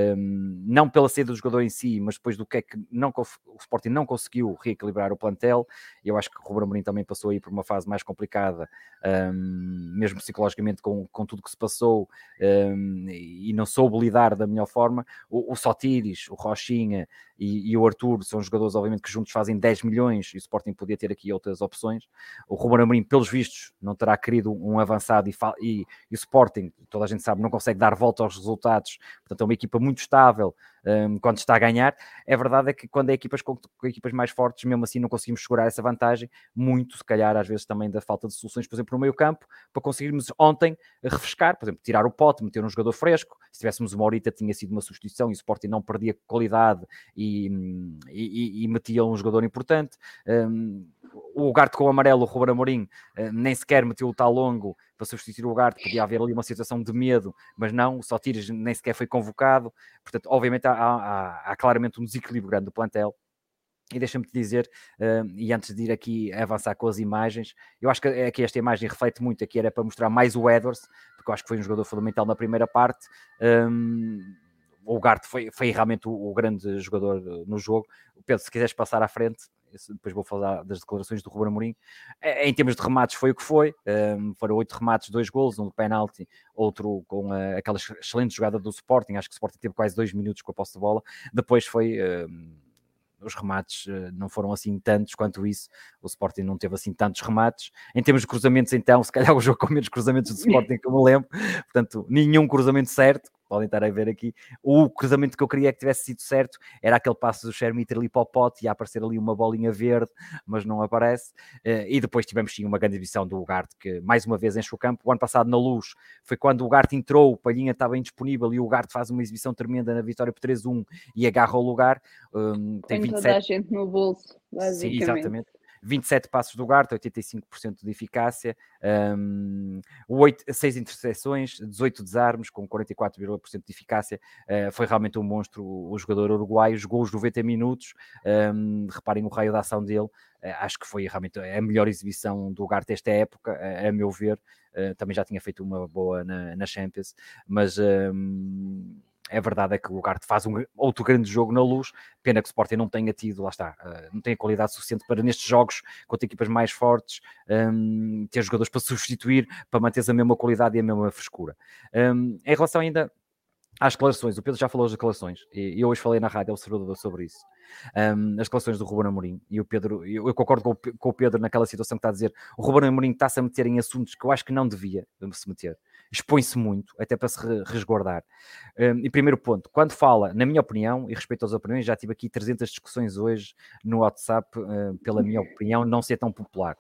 um, não pela saída do jogador em si, mas depois do que é que não, o Sporting não conseguiu reequilibrar o plantel. Eu acho que o Ruben Amorim também passou aí por uma fase mais complicada, um, mesmo psicologicamente com, com tudo que se passou, um, e não soube lidar da melhor forma. O, o Sotiris, o Rochinha e, e o Arthur são jogadores obviamente que juntos fazem dez milhões e o Sporting podia ter aqui outras opções. O Ruben Amorim, pelos vistos, não terá querido um avançado e, e, e o Sporting, toda a gente sabe, não consegue dar volta aos resultados, portanto é uma equipa muito estável um, quando está a ganhar. A verdade é que quando é equipas com, com equipas mais fortes, mesmo assim não conseguimos segurar essa vantagem, muito se calhar às vezes também da falta de soluções, por exemplo, no meio campo, para conseguirmos ontem refrescar, por exemplo, tirar o Pote, meter um jogador fresco. Se tivéssemos uma Morita tinha sido uma substituição e o Sporting não perdia qualidade e, e, e metia um jogador importante. Um, o Ugarte com o amarelo, o Ruben Amorim, nem sequer meteu o Talongo para substituir o Ugarte, podia haver ali uma situação de medo, mas não, o Sotiris nem sequer foi convocado. Portanto, obviamente há, há, há claramente um desequilíbrio grande do plantel. E deixa-me te dizer, uh, e antes de ir aqui avançar com as imagens, eu acho que aqui esta imagem reflete muito, aqui era para mostrar mais o Edwards, porque eu acho que foi um jogador fundamental na primeira parte. Um, o Ugarte foi, foi realmente o, o grande jogador no jogo. Pedro, se quiseres passar à frente, depois vou falar das declarações do Ruben Amorim. Em termos de remates foi o que foi, um, foram oito remates, dois golos, um de penalti, outro com uh, aquela excelente jogada do Sporting, acho que o Sporting teve quase dois minutos com a posse de bola, depois foi... Um, os remates uh, não foram assim tantos quanto isso, o Sporting não teve assim tantos remates. Em termos de cruzamentos, então, se calhar o jogo com menos cruzamentos do Sporting que eu me lembro, portanto, nenhum cruzamento certo, podem estar a ver aqui. O cruzamento que eu queria que tivesse sido certo era aquele passo do Shermit ali para o pote, ia aparecer ali uma bolinha verde, mas não aparece. Uh, e depois tivemos sim uma grande exibição do Ugarte, que mais uma vez enche o campo. O ano passado na Luz foi quando o Ugarte entrou, o Palhinha estava indisponível e o Ugarte faz uma exibição tremenda na vitória por três a um e agarra o lugar. Um, tem Tem vinte e sete... toda a gente no bolso, basicamente. Sim, exatamente. vinte e sete passos do Ugarte, oitenta e cinco por cento de eficácia, um, oito, seis interseções, dezoito desarmes, com quarenta e quatro vírgula cinco por cento de eficácia. Uh, foi realmente um monstro o jogador uruguaio, jogou os noventa minutos. Um, reparem o raio da ação dele. Uh, acho que foi realmente a melhor exibição do Ugarte esta época, uh, a meu ver. Uh, também já tinha feito uma boa na, na Champions, mas... Um, é verdade é que o Ugarte faz um outro grande jogo na Luz, pena que o Sporting não tenha tido, lá está, uh, não tem a qualidade suficiente para nestes jogos, contra equipas mais fortes, um, ter jogadores para substituir, para manter a mesma qualidade e a mesma frescura. Um, em relação ainda às declarações, o Pedro já falou das declarações, e eu hoje falei na Rádio Observador sobre isso, um, as declarações do Ruben Amorim, e o Pedro, eu, eu concordo com o, com o Pedro naquela situação que está a dizer, o Ruben Amorim está-se a meter em assuntos que eu acho que não devia se meter, expõe-se muito, até para se resguardar. Um, e primeiro ponto, quando fala, na minha opinião, e respeito às opiniões, já tive aqui trezentas discussões hoje no WhatsApp, uh, pela minha opinião, não ser tão popular.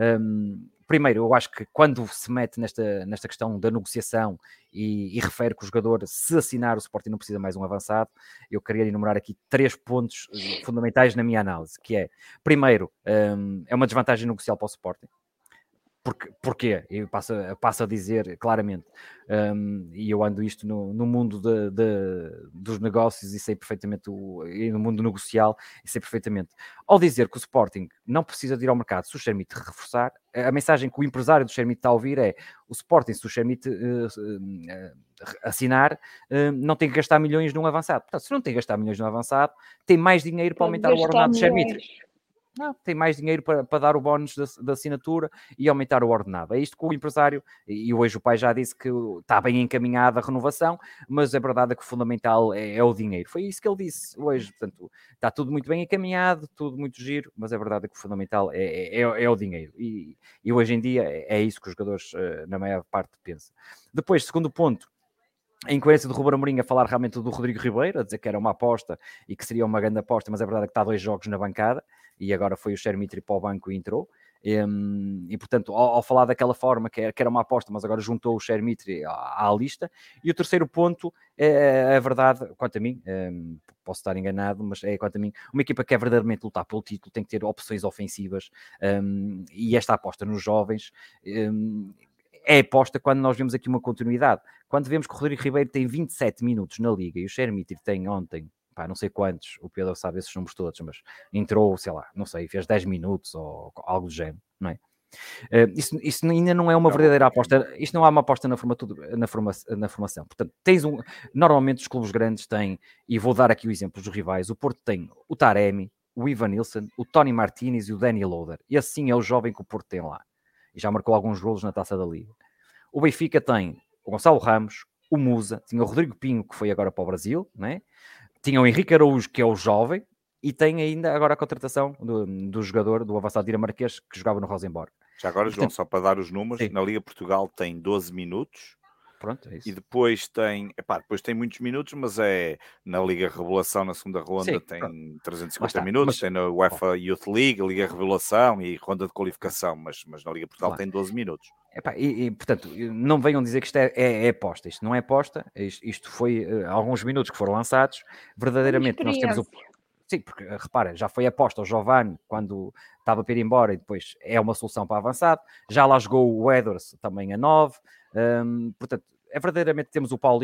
Um, primeiro, eu acho que quando se mete nesta, nesta questão da negociação e, e refere que o jogador, se assinar, o Sporting não precisa mais um avançado, eu queria enumerar aqui três pontos fundamentais na minha análise, que é, primeiro, um, é uma desvantagem negocial para o Sporting. Porque, porquê? Eu passo, passo a dizer claramente, um, e eu ando isto no, no mundo de, de, dos negócios e sei perfeitamente, o, e no mundo negocial, e sei perfeitamente. Ao dizer que o Sporting não precisa de ir ao mercado se o Shermit reforçar, a mensagem que o empresário do Shermit está a ouvir é, o Sporting, se o Shermit uh, uh, assinar, uh, não tem que gastar milhões num avançado. Portanto, se não tem que gastar milhões num avançado, tem mais dinheiro para aumentar o ordenado do Shermit. Não, tem mais dinheiro para, para dar o bónus da, da assinatura e aumentar o ordenado. É isto que o empresário, e hoje o pai já disse que está bem encaminhada a renovação, mas a verdade é que o fundamental é, é o dinheiro. Foi isso que ele disse hoje. Portanto, está tudo muito bem encaminhado, tudo muito giro, mas a verdade é que o fundamental é, é, é o dinheiro. E, e hoje em dia é, é isso que os jogadores, na maior parte, pensam. Depois, segundo ponto, a incoerência do Ruben Amorim a falar realmente do Rodrigo Ribeiro, a dizer que era uma aposta e que seria uma grande aposta, mas a verdade é que está dois jogos na bancada e agora foi o Shermitri para o banco e entrou. E, e portanto, ao, ao falar daquela forma que era, que era uma aposta, mas agora juntou o Shermitri à, à lista. E o terceiro ponto é a verdade, quanto a mim, é, posso estar enganado, mas é quanto a mim, uma equipa que quer verdadeiramente lutar pelo título tem que ter opções ofensivas, um, e esta aposta nos jovens um, é aposta quando nós vemos aqui uma continuidade. Quando vemos que o Rodrigo Ribeiro tem vinte e sete minutos na Liga e o Shermitri tem ontem, pá, não sei quantos, o Pedro sabe esses números todos, mas entrou, sei lá, não sei, fez dez minutos ou algo do género, não é? Uh, isso, isso ainda não é uma verdadeira aposta, isto não há uma aposta na, forma, na, forma, na formação. Portanto, tens um, normalmente os clubes grandes têm, e vou dar aqui o exemplo dos rivais, o Porto tem o Taremi, o Ivan Nilsson, o Tony Martínez e o Danny Loader. E assim é o jovem que o Porto tem lá. E já marcou alguns golos na Taça da Liga. O Benfica tem o Gonçalo Ramos, o Musa, tinha o Rodrigo Pinho, que foi agora para o Brasil, né? Tinha o Henrique Araújo, que é o jovem, e tem ainda agora a contratação do, do jogador, do avançado dinamarquês, que jogava no Rosenborg. Já agora, João, só para dar os números, sim. Na Liga Portugal tem doze minutos. Pronto, é isso. E depois tem, epá, depois tem muitos minutos, mas é na Liga Revelação, na segunda ronda, sim, tem pronto. trezentos e cinquenta minutos, mas, tem na UEFA oh. Youth League, Liga Revelação e ronda de qualificação, mas, mas na Liga Portugal claro. tem doze minutos. Epá, e, e, portanto, não venham dizer que isto é, é, é aposta, isto não é aposta, isto, isto foi uh, alguns minutos que foram lançados, verdadeiramente nós temos o... Sim, porque repara, já foi aposta o Giovanni quando estava para ir embora e depois é uma solução para avançado, já lá jogou o Edwards também a nove, um, portanto, é verdadeiramente temos o Paulinho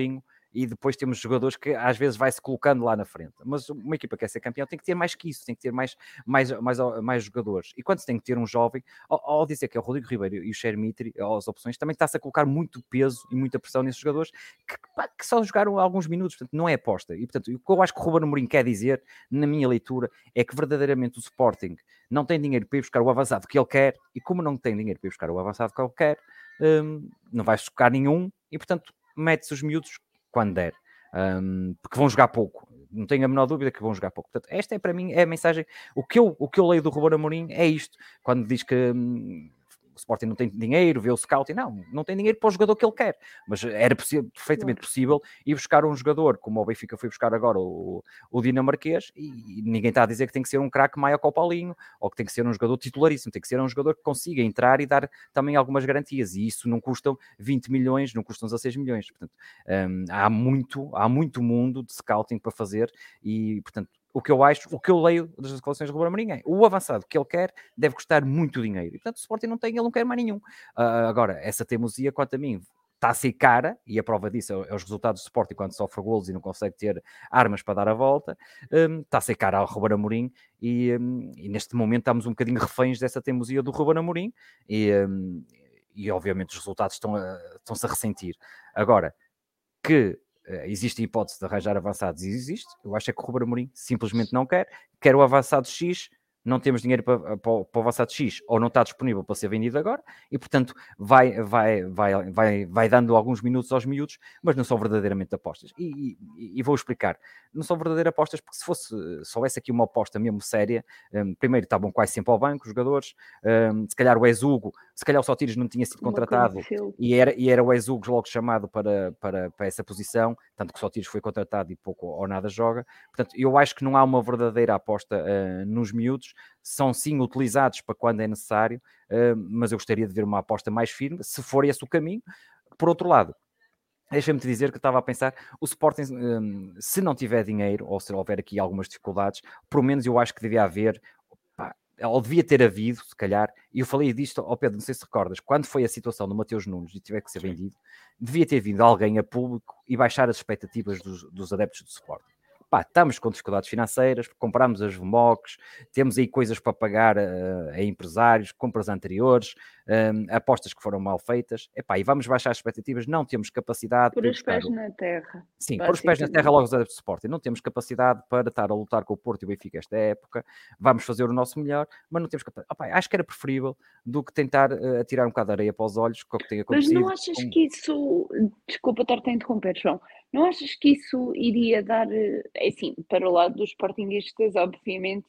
e depois temos jogadores que às vezes vai-se colocando lá na frente. Mas uma equipa que quer ser campeão tem que ter mais que isso, tem que ter mais, mais, mais, mais jogadores. E quando se tem que ter um jovem, ao, ao dizer que é o Rodrigo Ribeiro e o Chermitri, as opções, também está-se a colocar muito peso e muita pressão nesses jogadores que, pá, que só jogaram alguns minutos, portanto não é aposta. E portanto, o que eu acho que o Ruben Amorim quer dizer, na minha leitura, é que verdadeiramente o Sporting não tem dinheiro para ir buscar o avançado que ele quer, e como não tem dinheiro para ir buscar o avançado que ele quer, hum, não vai chocar nenhum, e portanto mete-se os miúdos quando der, um, porque vão jogar pouco, não tenho a menor dúvida que vão jogar pouco. Portanto, esta é para mim é a mensagem, o que eu, o que eu leio do Ruben Amorim é isto, quando diz que hum, o Sporting não tem dinheiro, vê o scouting, não, não tem dinheiro para o jogador que ele quer, mas era possi- perfeitamente claro. possível ir buscar um jogador, como o Benfica foi buscar agora o, o dinamarquês, e, e ninguém está a dizer que tem que ser um craque maior que o Paulinho, ou que tem que ser um jogador titularíssimo, tem que ser um jogador que consiga entrar e dar também algumas garantias, e isso não custam vinte milhões, não custam dezasseis milhões, portanto, hum, há muito, há muito mundo de scouting para fazer, e portanto, o que eu acho, o que eu leio das declarações de Ruben Amorim é o avançado que ele quer deve custar muito dinheiro. E, portanto, o Sporting não tem, ele não quer mais nenhum. Uh, agora, essa teimosia, quanto a mim, está a ser cara, e a prova disso é, é os resultados do Sporting quando sofre golos e não consegue ter armas para dar a volta, um, está a ser cara ao Ruben Amorim, e, um, e neste momento estamos um bocadinho reféns dessa teimosia do Ruben Amorim, e, um, e obviamente os resultados estão a, estão-se a ressentir. Agora, que existe a hipótese de arranjar avançados, e existe, eu acho é que o Ruben Amorim simplesmente não quer, quer o avançado X, não temos dinheiro para, para, para o avançado X, ou não está disponível para ser vendido agora, e portanto vai, vai, vai, vai, vai dando alguns minutos aos miúdos, mas não são verdadeiramente apostas. E, e, e vou explicar, não são verdadeiras apostas, porque se fosse, se houvesse aqui uma aposta mesmo séria, um, primeiro estavam quase sempre ao banco os jogadores, um, se calhar o Ezugo, se calhar o Sotiris não tinha sido contratado, e era, e era o Ezugo logo chamado para, para, para essa posição, tanto que o Sotiris foi contratado e pouco ou nada joga. Portanto, eu acho que não há uma verdadeira aposta uh, nos miúdos, são sim utilizados para quando é necessário, uh, mas eu gostaria de ver uma aposta mais firme, se for esse o caminho. Por outro lado, deixa-me te dizer que eu estava a pensar, o Sporting, um, se não tiver dinheiro, ou se houver aqui algumas dificuldades, pelo menos eu acho que devia haver, pá, ou devia ter havido, se calhar, e eu falei disto ao Pedro, não sei se recordas, quando foi a situação do Mateus Nunes e tiver que ser vendido, devia ter vindo alguém a público e baixar as expectativas dos, dos adeptos do Sporting. Pá, estamos com dificuldades financeiras, compramos as V M O Cs, temos aí coisas para pagar uh, a empresários, compras anteriores, um, apostas que foram mal feitas, epá, e vamos baixar as expectativas, não temos capacidade por para os buscar... pés na terra. Sim, pôr os pés na terra logo os adeptos de Sporting, não temos capacidade para estar a lutar com o Porto e o Benfica esta época, vamos fazer o nosso melhor, mas não temos capacidade. Epá, acho que era preferível do que tentar uh, atirar um bocado de areia para os olhos, com o que tem acontecido. Mas não achas com... que isso, desculpa estar-te a interromper, João, não achas que isso iria dar, é assim, para o lado dos sportinguistas, obviamente,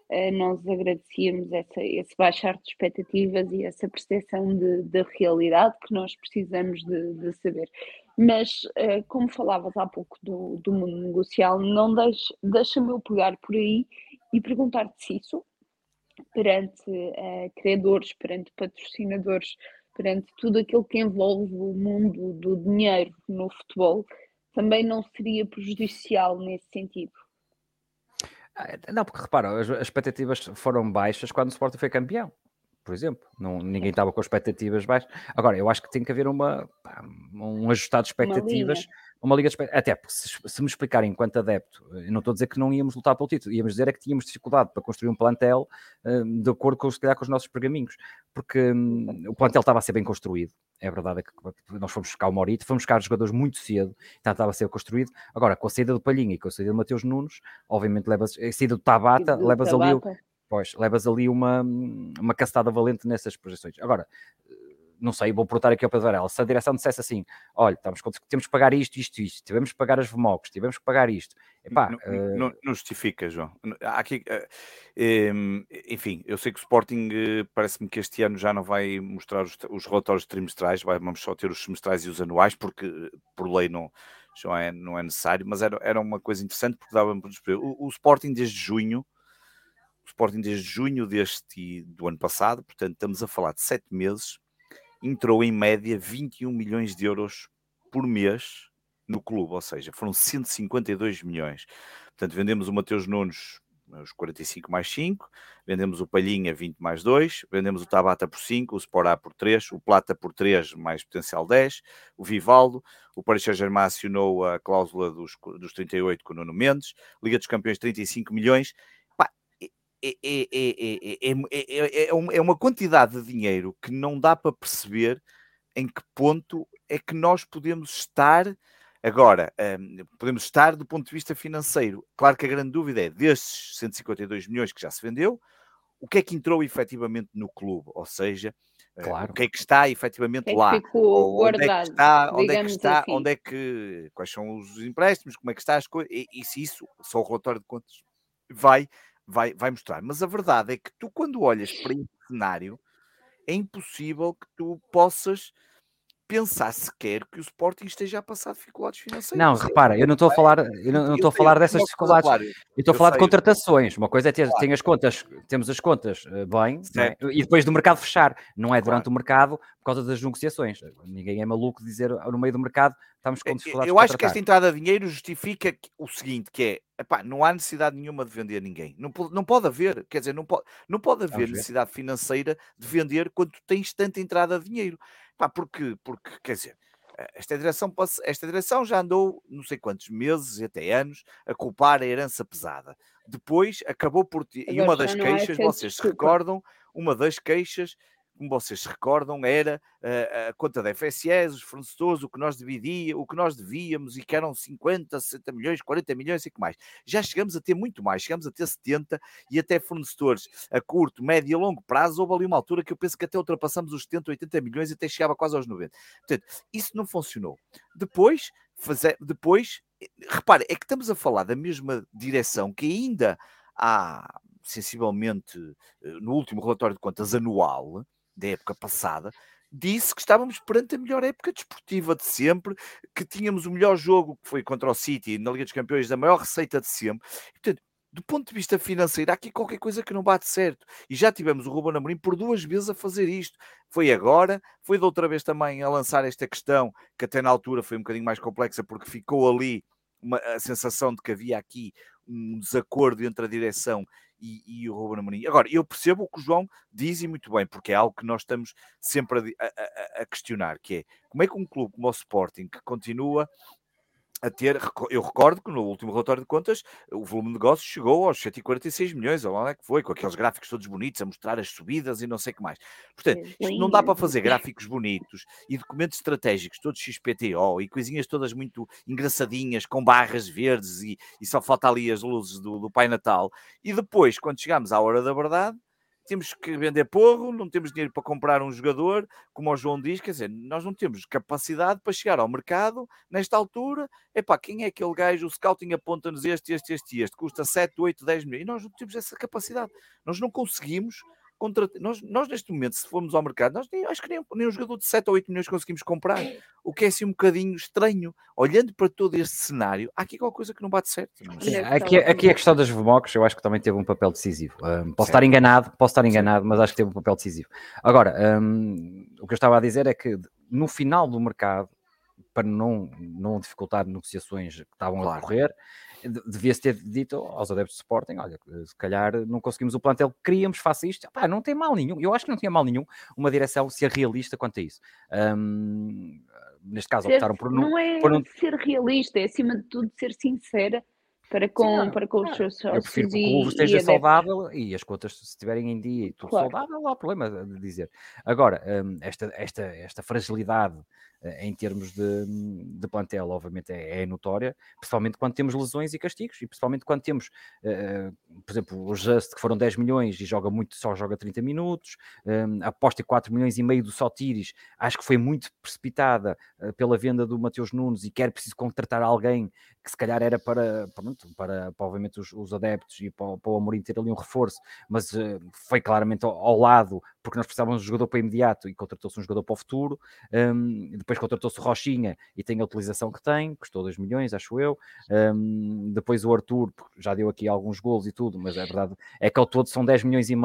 nós agradecíamos essa, esse baixar de expectativas e essa percepção de, de realidade que nós precisamos de, de saber. Mas, como falavas há pouco do, do mundo negocial, não deixe, deixa-me eu pegar por aí e perguntar-te se isso, perante uh, criadores, perante patrocinadores, perante tudo aquilo que envolve o mundo do dinheiro no futebol, também não seria prejudicial nesse sentido? Não, porque repara, as, as expectativas foram baixas quando o Sporting foi campeão, por exemplo. Não, ninguém estava com expectativas baixas. Agora, eu acho que tem que haver uma, pá, um ajustado de expectativas, uma, uma liga de expectativas. Até porque se, se me explicarem enquanto adepto, eu não estou a dizer que não íamos lutar pelo título, íamos dizer é que tínhamos dificuldade para construir um plantel uh, de acordo com, se calhar, com os nossos pergaminhos, porque um, o plantel estava a ser bem construído. É verdade que nós fomos buscar o Morito, fomos buscar jogadores muito cedo, então estava a ser construído. Agora, com a saída do Palhinha e com a saída do Mateus Nunes, obviamente levas a saída do Tabata, do levas Tabata. ali, pois, levas ali uma, uma castada valente nessas projeções. Agora, não sei, vou perguntar aqui ao Pedro Varela, se a direção dissesse assim, olha, estamos, temos que pagar isto, isto, isto, tivemos que pagar as V M O Cs, tivemos que pagar isto. Epá, não, uh... não, não justifica, João. Há aqui, uh, enfim, eu sei que o Sporting uh, parece-me que este ano já não vai mostrar os, os relatórios trimestrais, vai, vamos só ter os semestrais e os anuais, porque por lei não, já é, não é necessário, mas era, era uma coisa interessante porque dava-me para perceber. O, o Sporting desde junho, o Sporting desde junho deste, do ano passado, portanto estamos a falar de sete meses, entrou em média vinte e um milhões de euros por mês no clube, ou seja, foram cento e cinquenta e dois milhões. Portanto, vendemos o Mateus Nunes os quarenta e cinco mais cinco, vendemos o Palhinha vinte mais dois, vendemos o Tabata por cinco, o Sporá por três, o Plata por três mais potencial dez, o Vivaldo, o Paris Saint-Germain acionou a cláusula dos, dos trinta e oito com o Nuno Mendes, Liga dos Campeões trinta e cinco milhões, pá, é, é, é, é, é, é uma quantidade de dinheiro que não dá para perceber em que ponto é que nós podemos estar. Agora, um, podemos estar do ponto de vista financeiro. Claro que a grande dúvida é, destes cento e cinquenta e dois milhões que já se vendeu, o que é que entrou efetivamente no clube? Ou seja, claro. uh, o que é que está efetivamente é lá? Ou onde é que está? Onde é que está? Assim. Onde é que, quais são os empréstimos? Como é que está as coisas? E, e se isso, só o relatório de contas vai, vai, vai mostrar. Mas a verdade é que tu, quando olhas para esse cenário, é impossível que tu possas pensar sequer que o Sporting esteja a passar dificuldades financeiras. Não, repara, eu não estou a falar, eu não, não estou a falar dessas dificuldades. Eu estou a falar de contratações. Uma coisa é ter, tem as contas, temos as contas bem, não é? E depois do mercado fechar, não é durante claro. o mercado, por causa das negociações. Ninguém é maluco de dizer no meio do mercado estamos com dificuldades. Eu acho que esta entrada de dinheiro justifica o seguinte, que é, epá, não há necessidade nenhuma de vender ninguém. Não, não pode haver, quer dizer, não pode, não pode haver necessidade financeira de vender quando tens tanta entrada de dinheiro. Pá, porque, porque, quer dizer, esta direção, esta direção já andou não sei quantos meses e até anos a culpar a herança pesada. Depois acabou por... T... E uma das queixas, vocês se recordam, uma das queixas, como vocês se recordam, era a, a conta da F S S, os fornecedores, o que nós dividia, o que nós devíamos, e que eram cinquenta, sessenta milhões, quarenta milhões e que mais. Já chegamos a ter muito mais, chegamos a ter setenta e até fornecedores a curto, médio e longo prazo. Houve ali uma altura que eu penso que até ultrapassamos os setenta, oitenta milhões e até chegava quase aos noventa. Portanto, isso não funcionou. Depois, fazer, depois repare, é que estamos a falar da mesma direção que ainda há, sensivelmente, no último relatório de contas anual, da época passada, disse que estávamos perante a melhor época desportiva de sempre, que tínhamos o melhor jogo, que foi contra o City, na Liga dos Campeões, da maior receita de sempre. Portanto, do ponto de vista financeiro, há aqui qualquer coisa que não bate certo. E já tivemos o Ruben Amorim por duas vezes a fazer isto. Foi agora, foi da outra vez também a lançar esta questão, que até na altura foi um bocadinho mais complexa, porque ficou ali uma, a sensação de que havia aqui um desacordo entre a direção E, e o Ruben Amorim. Agora, eu percebo o que o João diz e muito bem, porque é algo que nós estamos sempre a, a, a questionar, que é como é que um clube como o Sporting, que continua a ter, eu recordo que no último relatório de contas o volume de negócios chegou aos cento e quarenta e seis milhões, ou onde é que foi, com aqueles gráficos todos bonitos a mostrar as subidas e não sei o que mais. Portanto, isto não dá para fazer gráficos bonitos e documentos estratégicos todos X P T O e coisinhas todas muito engraçadinhas com barras verdes e, e só falta ali as luzes do, do Pai Natal, e depois, quando chegamos à hora da verdade, temos que vender porro, não temos dinheiro para comprar um jogador, como o João diz, quer dizer, nós não temos capacidade para chegar ao mercado nesta altura. Epá, quem é aquele gajo? O scouting aponta-nos este, este, este, este, custa sete, oito, dez milhões, e nós não temos essa capacidade. Nós não conseguimos contratar. Nós, nós neste momento, se formos ao mercado, nós nem, acho que nem, nem um jogador de sete ou oito milhões conseguimos comprar, o que é assim um bocadinho estranho. Olhando para todo este cenário, há aqui qualquer coisa que não bate certo. Sim, aqui, aqui a questão das V M O Cs, eu acho que também teve um papel decisivo. Um, posso certo. estar enganado, posso estar enganado, Sim. mas acho que teve um papel decisivo. Agora, um, o que eu estava a dizer é que no final do mercado, para não, não dificultar negociações que estavam claro. a decorrer, devia-se ter dito aos adeptos de Sporting, olha, se calhar não conseguimos o plantel que queríamos, faça isto. Pá, não tem mal nenhum, eu acho que não tinha mal nenhum uma direção ser realista quanto a isso. Um, neste caso ser, optaram por não... Não é por não... ser realista, é acima de tudo ser sincera para com, Sim, para com os seus sócios. Eu prefiro que o clube esteja saudável e as contas, se estiverem em dia e tudo claro. saudável, não há problema de dizer. Agora, esta, esta, esta fragilidade em termos de, de plantel, obviamente, é, é notória, principalmente quando temos lesões e castigos, e principalmente quando temos, uh, por exemplo, o Just, que foram dez milhões e joga muito, só joga trinta minutos, um, a aposta de quatro milhões e meio do Sotiris, acho que foi muito precipitada uh, pela venda do Mateus Nunes, e que era preciso contratar alguém que se calhar era para, pronto, para, para obviamente, os, os adeptos e para, para o Amorim ter ali um reforço, mas uh, foi claramente ao, ao lado, porque nós precisávamos de um jogador para imediato e contratou-se um jogador para o futuro. Um, depois contratou-se o Rochinha e tem a utilização que tem, custou dois milhões, acho eu. Um, depois o Arthur, já deu aqui alguns golos e tudo, mas a verdade é que ao todo são dez milhões e meio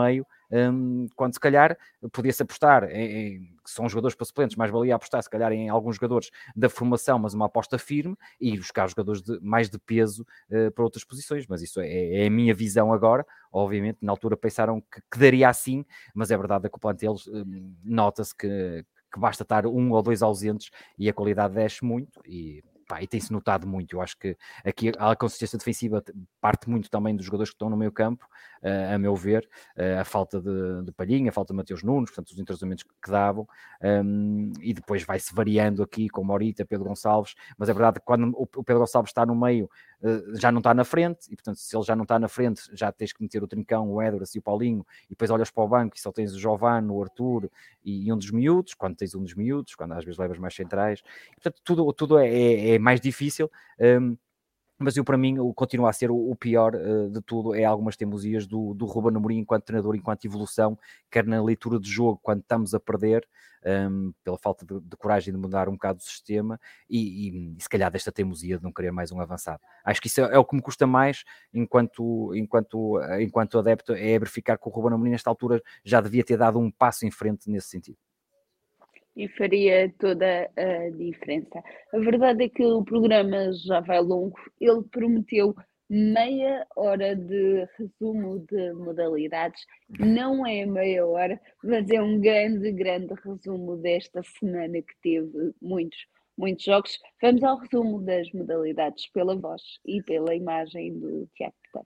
um, quando se calhar podia-se apostar em, em, que são jogadores para suplentes, mais valia apostar se calhar em alguns jogadores da formação, mas uma aposta firme, e buscar jogadores de, mais de peso uh, para outras posições, mas isso é, é a minha visão agora. Obviamente na altura pensaram que, que daria assim, mas é verdade que o plantel um, nota-se que, que basta estar um ou dois ausentes e a qualidade desce muito, e Pá, e tem-se notado muito. Eu acho que aqui a consistência defensiva parte muito também dos jogadores que estão no meio campo, uh, a meu ver, uh, a falta de, de Palhinha, a falta de Mateus Nunes, portanto os entrosamentos que davam, um, e depois vai-se variando aqui com Morita, Pedro Gonçalves, mas é verdade que quando o Pedro Gonçalves está no meio, uh, já não está na frente, e portanto se ele já não está na frente, já tens que meter o Trincão, o Edwards e o Paulinho, e depois olhas para o banco e só tens o Giovane, o Arthur e, e um dos miúdos, quando tens um dos miúdos, quando às vezes levas mais centrais, e, portanto tudo, tudo é, é, é mais difícil, um, mas eu, para mim, o continua a ser o, o pior uh, de tudo, é algumas teimosias do, do Ruben Amorim enquanto treinador, enquanto evolução, quer na leitura de jogo, quando estamos a perder, um, pela falta de, de coragem de mudar um bocado o sistema, e, e, e se calhar desta teimosia de não querer mais um avançado. Acho que isso é, é o que me custa mais, enquanto, enquanto, enquanto adepto, é verificar que o Ruben Amorim, nesta altura, já devia ter dado um passo em frente nesse sentido. E faria toda a diferença. A verdade é que o programa já vai longo. Ele prometeu meia hora de resumo de modalidades. Não é meia hora, mas é um grande, grande resumo desta semana que teve muitos, muitos jogos. Vamos ao resumo das modalidades pela voz e pela imagem do Tiago Portanto.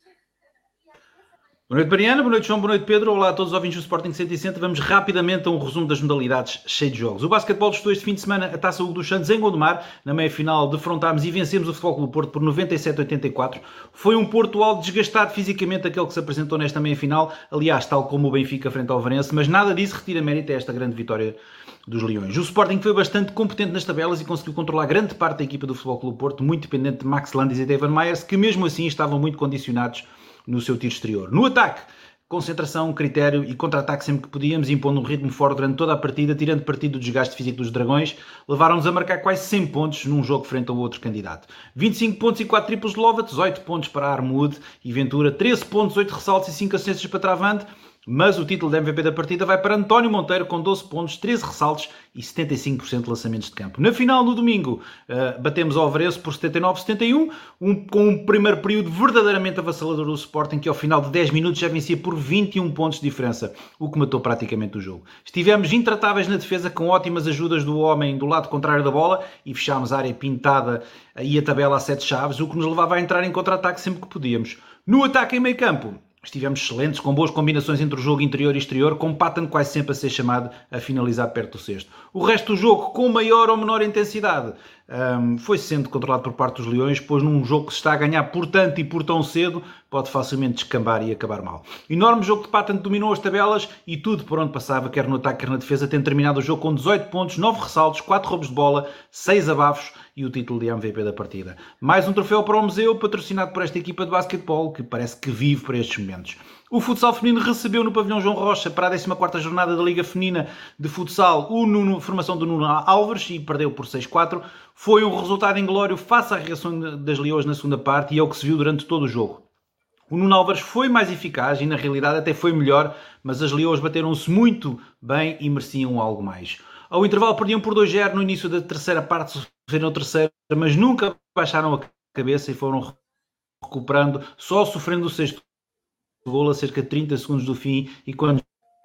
Boa noite, Mariana. Boa noite, João. Boa noite, Pedro. Olá a todos os ouvintes do Sporting cento e sessenta. Vamos rapidamente a um resumo das modalidades cheio de jogos. O basquetebol disputou este fim de semana a Taça Hugo dos Santos em Gondomar. Na meia-final defrontámos e vencemos o Futebol Clube do Porto por noventa e sete a oitenta e quatro. Foi um Porto alto desgastado fisicamente aquele que se apresentou nesta meia-final. Aliás, tal como o Benfica frente ao Varense, mas nada disso retira mérito a esta grande vitória dos Leões. O Sporting foi bastante competente nas tabelas e conseguiu controlar grande parte da equipa do Futebol Clube do Porto, muito dependente de Max Landis e David Myers, que mesmo assim estavam muito condicionados no seu tiro exterior. No ataque, concentração, critério e contra-ataque sempre que podíamos, impondo um ritmo forte durante toda a partida, tirando partido do desgaste físico dos Dragões, levaram-nos a marcar quase cem pontos num jogo frente ao outro candidato. vinte e cinco pontos e quatro triplos de Lova, dezoito pontos para Armud e Ventura, treze pontos, oito ressaltos e cinco assistências para Travante, mas o título de M V P da partida vai para António Monteiro com doze pontos, treze ressaltos e setenta e cinco por cento de lançamentos de campo. Na final, no domingo, uh, batemos ao Alvarense por setenta e nove a setenta e um, um, com um primeiro período verdadeiramente avassalador do Sporting, que ao final de dez minutos já vencia por vinte e um pontos de diferença, o que matou praticamente o jogo. Estivemos intratáveis na defesa, com ótimas ajudas do homem do lado contrário da bola, e fechámos a área pintada e a tabela a sete chaves, o que nos levava a entrar em contra-ataque sempre que podíamos. No ataque em meio campo, estivemos excelentes, com boas combinações entre o jogo interior e exterior, com Patton quase sempre a ser chamado a finalizar perto do cesto. O resto do jogo, com maior ou menor intensidade, um, foi sendo controlado por parte dos Leões, pois num jogo que se está a ganhar por tanto e por tão cedo, pode facilmente descambar e acabar mal. Enorme jogo de Patton, dominou as tabelas e tudo por onde passava, quer no ataque, quer na defesa, tendo terminado o jogo com dezoito pontos, nove ressaltos, quatro roubos de bola, seis abafos e o título de M V P da partida. Mais um troféu para o museu, patrocinado por esta equipa de basquetebol, que parece que vive para estes momentos. O futsal feminino recebeu no pavilhão João Rocha para a décima quarta jornada da Liga Feminina de Futsal o Nuno, formação do Nuno Álvares, e perdeu por seis a quatro. Foi um resultado inglório face à reação das Leões na segunda parte e é o que se viu durante todo o jogo. O Nuno Álvares foi mais eficaz e na realidade até foi melhor, mas as Leões bateram-se muito bem e mereciam algo mais. Ao intervalo perdiam por dois a zero no início da terceira parte, sofreram o terceiro, mas nunca baixaram a cabeça e foram recuperando, só sofrendo o sexto golo a cerca de trinta segundos do fim e quando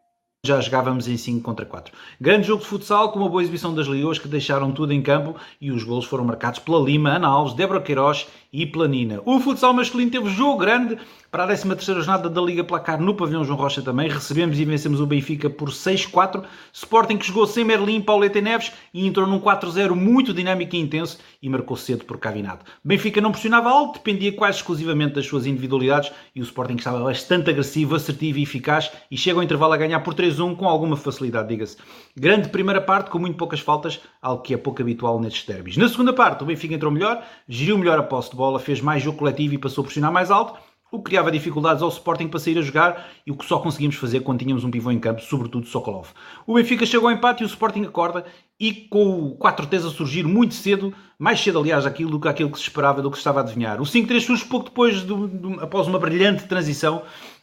já jogávamos em cinco contra quatro. Grande jogo de futsal com uma boa exibição das Leões, que deixaram tudo em campo, e os golos foram marcados pela Lima, Ana Alves, Débora Queiroz e pela Nina. O futsal masculino teve jogo grande para a décima terceira jornada da Liga Placar no pavilhão João Rocha também. Recebemos e vencemos o Benfica por seis a quatro. Sporting, que jogou sem Merlin, Pauleta e Neves, e entrou num quatro a zero muito dinâmico e intenso e marcou cedo por Cavinato. Benfica não pressionava alto, dependia quase exclusivamente das suas individualidades, e o Sporting estava bastante agressivo, assertivo e eficaz, e chega ao intervalo a ganhar por três a um com alguma facilidade, diga-se. Grande primeira parte com muito poucas faltas, algo que é pouco habitual nestes derbys. Na segunda parte, o Benfica entrou melhor, geriu melhor a posse de bola, fez mais jogo coletivo e passou a pressionar mais alto, o que criava dificuldades ao Sporting para sair a jogar, e o que só conseguimos fazer quando tínhamos um pivô em campo, sobretudo Sokolov. O Benfica chegou ao empate e o Sporting acorda, e com o quatro três a surgir muito cedo, mais cedo aliás aquilo do que aquilo que se esperava, do que se estava a adivinhar. O cinco três surge pouco depois, do, do, após uma brilhante transição,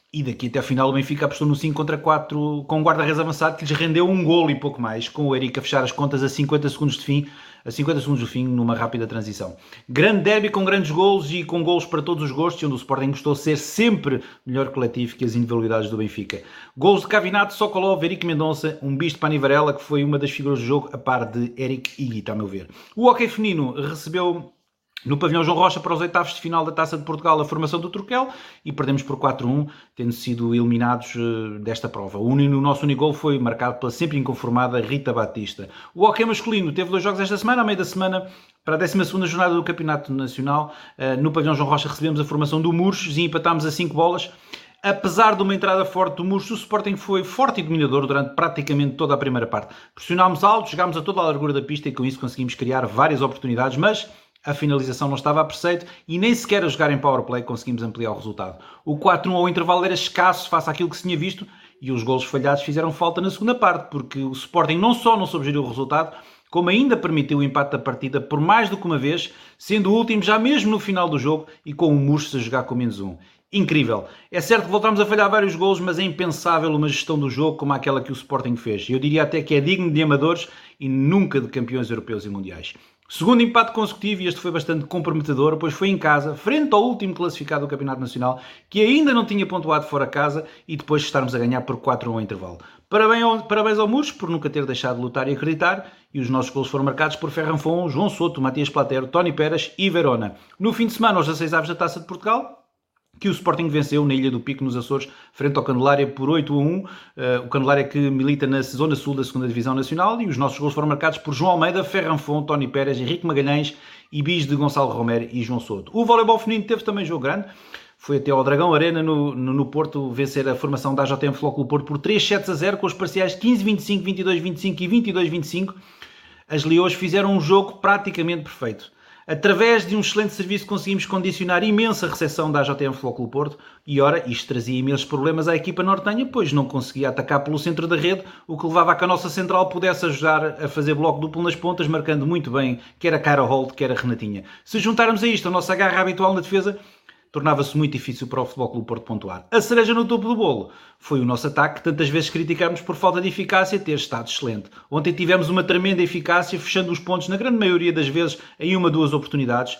E daqui até ao final o Benfica apostou no cinco contra quatro com um guarda-redes avançado que lhes rendeu um golo e pouco mais, com o Eric a fechar as contas a cinquenta segundos de fim, a cinquenta segundos do fim, numa rápida transição. Grande derby com grandes golos e com golos para todos os gostos, onde o Sporting gostou de ser sempre melhor coletivo que as individualidades do Benfica. Golos de Cavinato, Sokolov, Eric Mendonça, um bicho para a Nivarela, que foi uma das figuras do jogo, a par de Eric e Guita, a meu ver. O hóquei feminino recebeu no pavilhão João Rocha para os oitavos de final da Taça de Portugal a formação do Turquel e perdemos por quatro a um, tendo sido eliminados uh, desta prova. O, único, o nosso único gol foi marcado pela sempre inconformada Rita Batista. O hóquei masculino teve dois jogos esta semana, à meio da semana, para a décima segunda jornada do Campeonato Nacional. Uh, no pavilhão João Rocha recebemos a formação do Murches e empatámos a cinco bolas. Apesar de uma entrada forte do Murches, o Sporting foi forte e dominador durante praticamente toda a primeira parte. Pressionámos alto, chegámos a toda a largura da pista e com isso conseguimos criar várias oportunidades, mas a finalização não estava a preceito e nem sequer a jogar em powerplay conseguimos ampliar o resultado. O quatro a um ao intervalo era escasso face àquilo que se tinha visto e os golos falhados fizeram falta na segunda parte, porque o Sporting não só não soube gerir o resultado, como ainda permitiu o empate da partida por mais do que uma vez, sendo o último já mesmo no final do jogo e com o Murches a jogar com menos um. Incrível. É certo que voltámos a falhar vários golos, mas é impensável uma gestão do jogo como aquela que o Sporting fez. Eu diria até que é digno de amadores e nunca de campeões europeus e mundiais. Segundo empate consecutivo, e este foi bastante comprometedor, pois foi em casa, frente ao último classificado do Campeonato Nacional, que ainda não tinha pontuado fora casa, e depois de estarmos a ganhar por quatro a um ao intervalo. Parabéns ao, parabéns ao Murches por nunca ter deixado de lutar e acreditar, e os nossos golos foram marcados por Ferran Fon, João Soto, Matias Platero, Tony Pérez e Verona. No fim de semana, aos dezasseis avos da Taça de Portugal, que o Sporting venceu na Ilha do Pico, nos Açores, frente ao Candelária por oito a um. Uh, o Candelária que milita na Zona Sul da segunda Divisão Nacional, e os nossos golos foram marcados por João Almeida, Ferran Fon, Tony Pérez, Henrique Magalhães e bis de Gonçalo Romero e João Soto. O voleibol feminino teve também jogo grande. Foi até ao Dragão Arena, no, no, no Porto, vencer a formação da A J M Flóculo Porto por três sets a zero, com os parciais quinze a vinte e cinco, vinte e dois a vinte e cinco e vinte e dois a vinte e cinco. As Leões fizeram um jogo praticamente perfeito. Através de um excelente serviço conseguimos condicionar imensa recepção da A J M Flóculo Porto e, ora, isto trazia imensos problemas à equipa nortenha, pois não conseguia atacar pelo centro da rede, o que levava a que a nossa central pudesse ajudar a fazer bloco duplo nas pontas, marcando muito bem quer a Cara Holt, quer a Renatinha. Se juntarmos a isto a nossa garra habitual na defesa, tornava-se muito difícil para o Futebol Clube Porto pontuar. A cereja no topo do bolo foi o nosso ataque, que tantas vezes criticamos por falta de eficácia ter estado excelente. Ontem tivemos uma tremenda eficácia, fechando os pontos na grande maioria das vezes em uma ou duas oportunidades,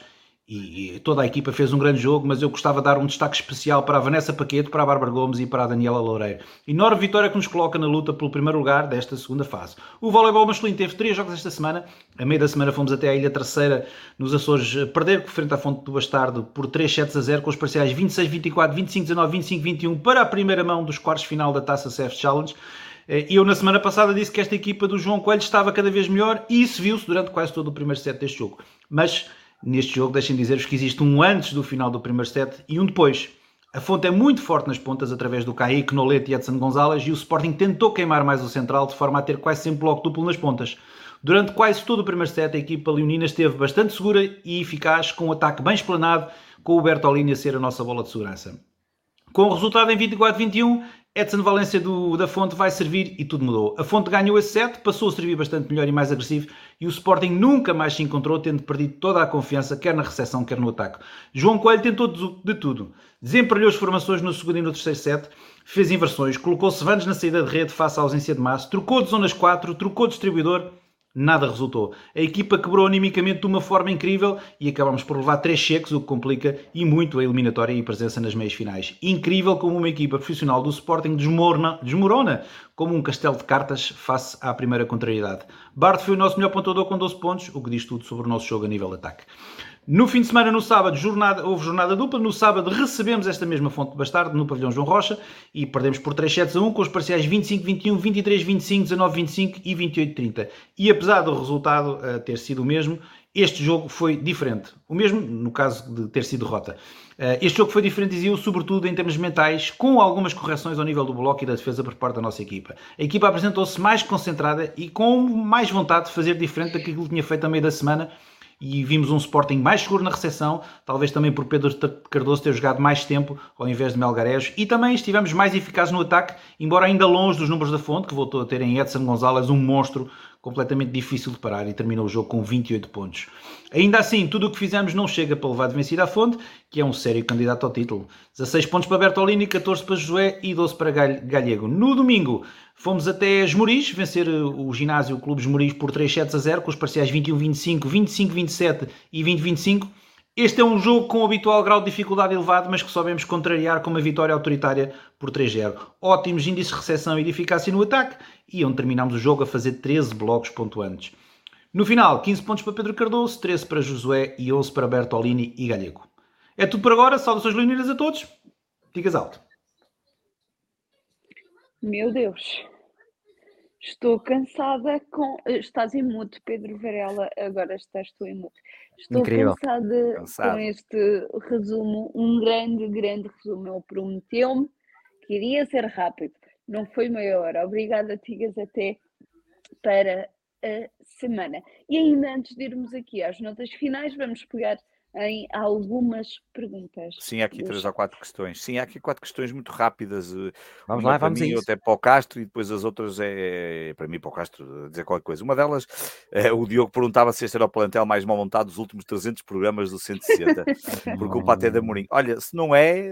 e, e toda a equipa fez um grande jogo, mas eu gostava de dar um destaque especial para a Vanessa Paquete, para a Bárbara Gomes e para a Daniela Loureiro. Enorme vitória que nos coloca na luta pelo primeiro lugar desta segunda fase. O voleibol masculino teve três jogos esta semana. A meio da semana fomos até à Ilha Terceira, nos Açores, perder frente à Fonte do Bastardo por três sets a zero, com os parciais vinte e seis a vinte e quatro, vinte e cinco a dezanove, vinte e cinco a vinte e um, para a primeira mão dos quartos de final da Taça C F Challenge. E eu na semana passada disse que esta equipa do João Coelho estava cada vez melhor, e isso viu-se durante quase todo o primeiro set deste jogo. Mas neste jogo, deixem dizer-vos que existe um antes do final do primeiro set e um depois. A Fonte é muito forte nas pontas, através do Caíque, Nolete e Edson Gonzalez, e o Sporting tentou queimar mais o central, de forma a ter quase sempre bloco duplo nas pontas. Durante quase todo o primeiro set, a equipa leonina esteve bastante segura e eficaz, com um ataque bem explanado, com o Bertolini a ser a nossa bola de segurança. Com o resultado em vinte e quatro a vinte e um, Edson Valência do, da Fonte vai servir e tudo mudou. A Fonte ganhou esse set, passou a servir bastante melhor e mais agressivo, e o Sporting nunca mais se encontrou, tendo perdido toda a confiança, quer na recepção, quer no ataque. João Coelho tentou de tudo. Desemparelhou as formações no segundo e no terceiro set, fez inversões, colocou Sevanes na saída de rede face à ausência de Massa, trocou de zonas quatro, trocou de distribuidor. Nada resultou. A equipa quebrou animicamente de uma forma incrível e acabamos por levar três cheques, o que complica e muito a eliminatória e a presença nas meias finais. Incrível como uma equipa profissional do Sporting desmorona, desmorona como um castelo de cartas face à primeira contrariedade. Bart foi o nosso melhor pontuador com doze pontos, o que diz tudo sobre o nosso jogo a nível de ataque. No fim de semana, no sábado, jornada, houve jornada dupla. No sábado recebemos esta mesma Fonte de Bastardo no pavilhão João Rocha e perdemos por três sets a um, com os parciais vinte e cinco a vinte e um, vinte e três a vinte e cinco, dezanove a vinte e cinco e vinte e oito a trinta. E apesar do resultado uh, ter sido o mesmo, este jogo foi diferente. O mesmo no caso de ter sido derrota. Uh, este jogo foi diferente, dizia eu, sobretudo em termos mentais, com algumas correções ao nível do bloco e da defesa por parte da nossa equipa. A equipa apresentou-se mais concentrada e com mais vontade de fazer diferente daquilo que tinha feito a meio da semana, e vimos um Sporting mais seguro na recepção, talvez também por Pedro Cardoso ter jogado mais tempo ao invés de Melgarejo, e também estivemos mais eficazes no ataque, embora ainda longe dos números da Fonte, que voltou a ter em Edson Gonzalez um monstro completamente difícil de parar e terminou o jogo com vinte e oito pontos. Ainda assim, tudo o que fizemos não chega para levar de vencida à Fonte, que é um sério candidato ao título. dezasseis pontos para Bertolini, catorze para Josué e doze para Galego. No domingo, fomos até Esmoriz, vencer o ginásio o Clube Esmoriz por três sets a zero, com os parciais vinte e um vinte e cinco, vinte e cinco vinte e sete e vinte vinte e cinco. Este é um jogo com o habitual grau de dificuldade elevado, mas que soubemos contrariar com uma vitória autoritária por três zero. Ótimos índices de recepção e de eficácia no ataque, e onde terminámos o jogo a fazer treze blocos pontuantes. No final, quinze pontos para Pedro Cardoso, treze para Josué e onze para Bertolini e Galego. É tudo por agora, saudações leoninas a todos, digas alto. Meu Deus, estou cansada com... Estás em mudo, Pedro Varela, agora estás tu em mudo. Estou Incrível. cansada Cansado. com este resumo, um grande, grande resumo. Ele prometeu-me que iria ser rápido, não foi meia hora. Obrigada, Tigas, até para a semana. E ainda antes de irmos aqui às notas finais, vamos pegar em algumas perguntas. Sim, há aqui três ou quatro questões. Sim, há aqui quatro questões muito rápidas. Vamos uma lá, para vamos mim, a isso. outra é para o Castro e depois as outras é, é para mim, para o Castro, dizer qualquer coisa. Uma delas, é, o Diogo perguntava se este era o plantel mais mal montado dos últimos trezentos programas do cento e sessenta, por culpa até da Mourinho. Olha, se não é,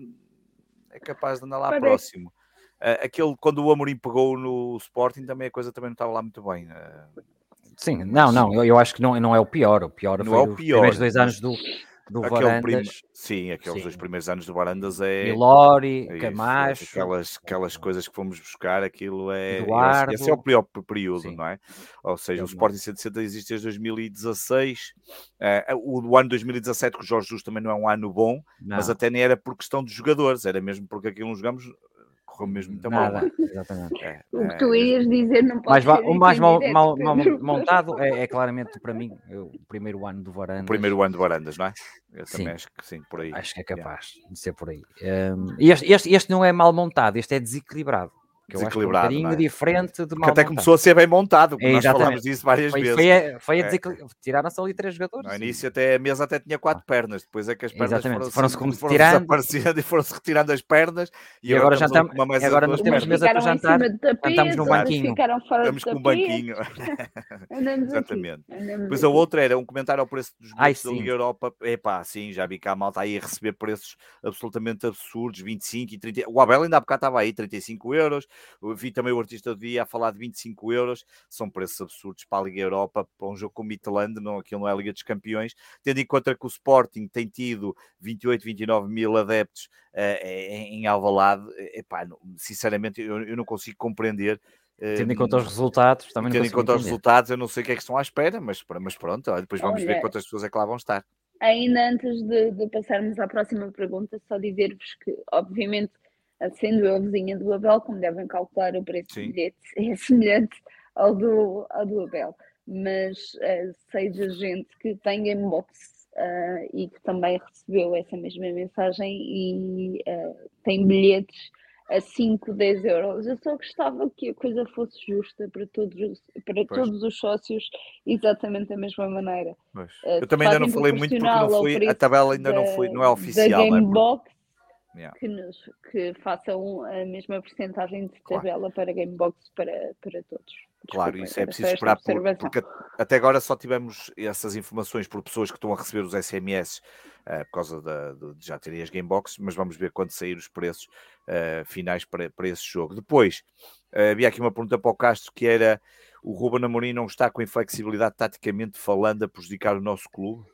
é capaz de andar lá Parece. próximo. Uh, aquele, quando o Amorim pegou no Sporting, também a coisa também não estava lá muito bem. Uh, Sim, não, não, eu, eu acho que não, não é o pior. O pior Não foi é o os pior, primeiros dois mas anos do, do aquele prim... Varandas. Sim, aqueles Sim. dois primeiros anos do Varandas é... Milori, é isso, Camacho, aquelas, aquelas coisas que fomos buscar, aquilo é... Eduardo. Esse é o pior período, Sim. não é? Ou seja, Eu o Sporting cento e sessenta existe desde dois mil e dezasseis. Uh, o do ano dois mil e dezassete, que o Jorge Jesus também não é um ano bom, Não. mas até nem era por questão dos jogadores, era mesmo porque aquilo não jogamos... correu mesmo muito mal. Nada, exatamente. É, O que é, tu ias dizer não pode Mais, ser o mais mal, entendido, mal, é mal Pedro. montado é, é claramente para mim o primeiro ano do Varandas. o primeiro ano de Varandas, não é? Eu Sim. também acho que sim, por aí. Acho que é capaz yeah. de ser por aí. Um, e este, este, este não é mal montado, este é desequilibrado. Que eu acho que é um bocadinho é? Porque diferente de mal até montado. começou a ser bem montado, É, nós falámos disso várias foi, vezes. Foi a, foi a é. desequil... Tiraram-se ali três jogadores. No início até a mesa até tinha quatro pernas, depois é que as pernas Exatamente. foram, foram-se foram, foram retirando. desaparecendo e foram-se retirando as pernas e, e agora, agora, já estamos estamos, uma mesa agora de nós duas temos pernas. mesa para Ficaram jantar, em cima do tapete, estamos num outras banquinho. ficaram fora Estamos do com um tapete. banquinho. Andamos Exatamente. aqui. Andamos Depois aqui. a outra era um comentário ao preço dos Ai, bilhetes da sim. Liga Europa. Epá, sim, já vi que a malta aí a receber preços absolutamente absurdos, vinte e cinco e trinta. O Abel ainda há bocado estava aí, trinta e cinco euros. Eu vi também o artista do dia a falar de vinte e cinco euros. São preços absurdos para a Liga Europa, para um jogo com o Midtjylland, não, aquilo não é a Liga dos Campeões, tendo em conta que o Sporting tem tido vinte e oito, vinte e nove mil adeptos uh, em Alvalade. Epá, sinceramente eu, eu não consigo compreender. Tendo em conta os resultados, também tendo não em conta entender. os resultados, eu não sei o que é que estão à espera, mas, mas pronto, olha, depois vamos Olha, ver quantas pessoas é que lá vão estar. Ainda antes de, de passarmos à próxima pergunta, só dizer-vos que, obviamente, sendo eu vizinha do Abel, como devem calcular, o preço Sim. do bilhete é semelhante ao do, ao do Abel. Mas uh, sei de gente que tem Gamebox uh, e que também recebeu essa mesma mensagem e uh, tem bilhetes a cinco, dez euros. Eu só gostava que a coisa fosse justa para todos os, para todos os sócios, exatamente da mesma maneira. Pois. Uh, Eu também ainda não falei muito porque não foi, a tabela ainda da, não foi, não é oficial. Da Gamebox, não é? yeah. que, nos, que façam a mesma porcentagem de tabela claro. para Gamebox para, para todos. Claro, Desculpa, isso é preciso esperar, por, porque até agora só tivemos essas informações por pessoas que estão a receber os S M S uh, por causa da, de, de já terem as Gamebox, mas vamos ver quando sair os preços uh, finais para, para esse jogo. Depois, uh, havia aqui uma pergunta para o Castro, que era: o Ruben Amorim não está com inflexibilidade taticamente falando a prejudicar o nosso clube?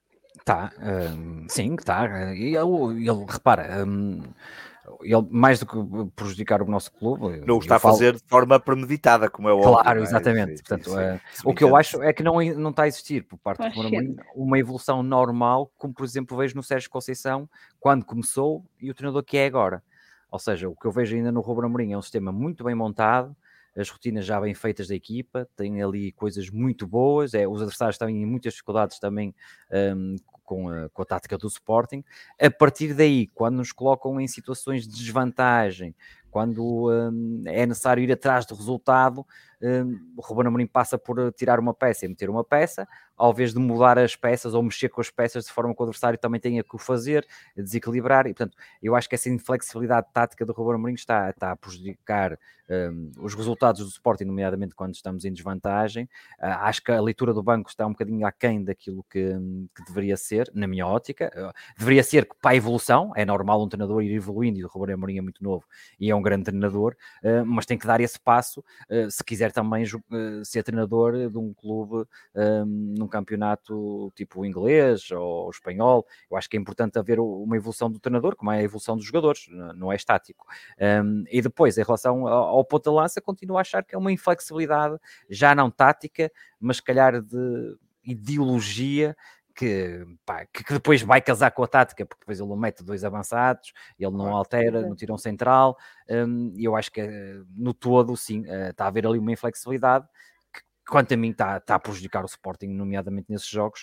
Tá, um, sim, está. E ele, ele, repara, um, ele, mais do que prejudicar o nosso clube, não o está a falo... fazer de forma premeditada, como é claro, óbvio. Claro, exatamente. Sim, Portanto, sim, uh, sim, o que eu acho é que não, não está a existir por parte do Amorim uma evolução normal, como por exemplo vejo no Sérgio Conceição quando começou e o treinador que é agora. Ou seja, o que eu vejo ainda no Ruben Amorim é um sistema muito bem montado, as rotinas já bem feitas da equipa, tem ali coisas muito boas, é, os adversários têm muitas dificuldades também um, com, a, com a tática do Sporting. A partir daí, quando nos colocam em situações de desvantagem, quando um, é necessário ir atrás do resultado, um, o Ruben Amorim passa por tirar uma peça e meter uma peça, ao invés de mudar as peças ou mexer com as peças de forma que o adversário também tenha que o fazer, desequilibrar, e portanto, eu acho que essa inflexibilidade tática do Ruben Amorim está, está a prejudicar um, os resultados do Sporting, nomeadamente quando estamos em desvantagem. Uh, acho que a leitura do banco está um bocadinho aquém daquilo que, que deveria ser, na minha ótica. Uh, deveria ser para a evolução, é normal um treinador ir evoluindo, e o Ruben Amorim é muito novo e é um grande treinador, uh, mas tem que dar esse passo uh, se quiser também uh, ser treinador de um clube um, num campeonato tipo inglês ou espanhol. Eu acho que é importante haver uma evolução do treinador, como é a evolução dos jogadores, não é estático. Um, e depois, em relação ao, ao ponta de lança, continuo a achar que é uma inflexibilidade, já não tática, mas se calhar de ideologia, que, pá, que depois vai casar com a tática, porque depois ele mete dois avançados, ele não altera, não tira um central, um, e eu acho que no todo, sim, uh, está a haver ali uma inflexibilidade que, quanto a mim, está, está a prejudicar o Sporting, nomeadamente nesses jogos,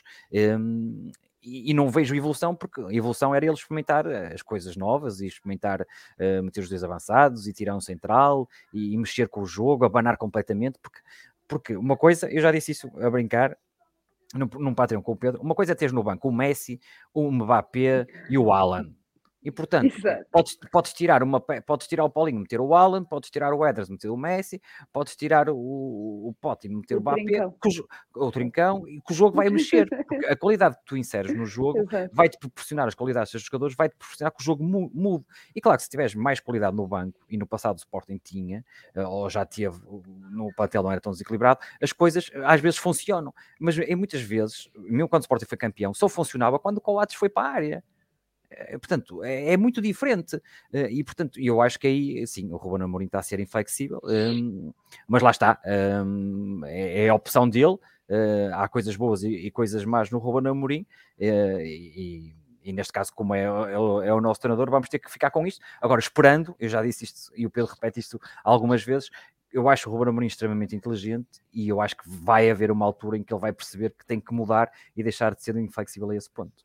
um, e, e não vejo evolução, porque a evolução era ele experimentar as coisas novas e experimentar uh, meter os dois avançados e tirar um central e, e mexer com o jogo, abanar completamente, porque, porque uma coisa, eu já disse isso a brincar, num, num Patreon com o Pedro, uma coisa é teres no banco o Messi, o Mbappé e o Alan. E portanto, podes, podes, tirar uma, podes tirar o Paulinho, meter o Alan, podes tirar o Edras, meter o Messi, podes tirar o, o Pote, meter o, o Mbappé, o Trincão, e que o jogo vai mexer. Porque a qualidade que tu inseres no jogo vai-te proporcionar, as qualidades dos jogadores, vai-te proporcionar que o jogo mude. E claro que se tiveres mais qualidade no banco, e no passado o Sporting tinha, ou já teve, no plantel não era tão desequilibrado, as coisas às vezes funcionam. Mas em muitas vezes, mesmo quando o Sporting foi campeão, só funcionava quando o Coates foi para a área. Portanto, é, é muito diferente e, portanto, eu acho que aí, sim, o Ruben Amorim está a ser inflexível, um, mas lá está, um, é, é a opção dele, uh, há coisas boas e, e coisas más no Ruben Amorim, uh, e, e neste caso, como é, é, é o nosso treinador, vamos ter que ficar com isto. Agora, esperando, eu já disse isto, e o Pedro repete isto algumas vezes, eu acho o Ruben Amorim extremamente inteligente e eu acho que vai haver uma altura em que ele vai perceber que tem que mudar e deixar de ser inflexível a esse ponto.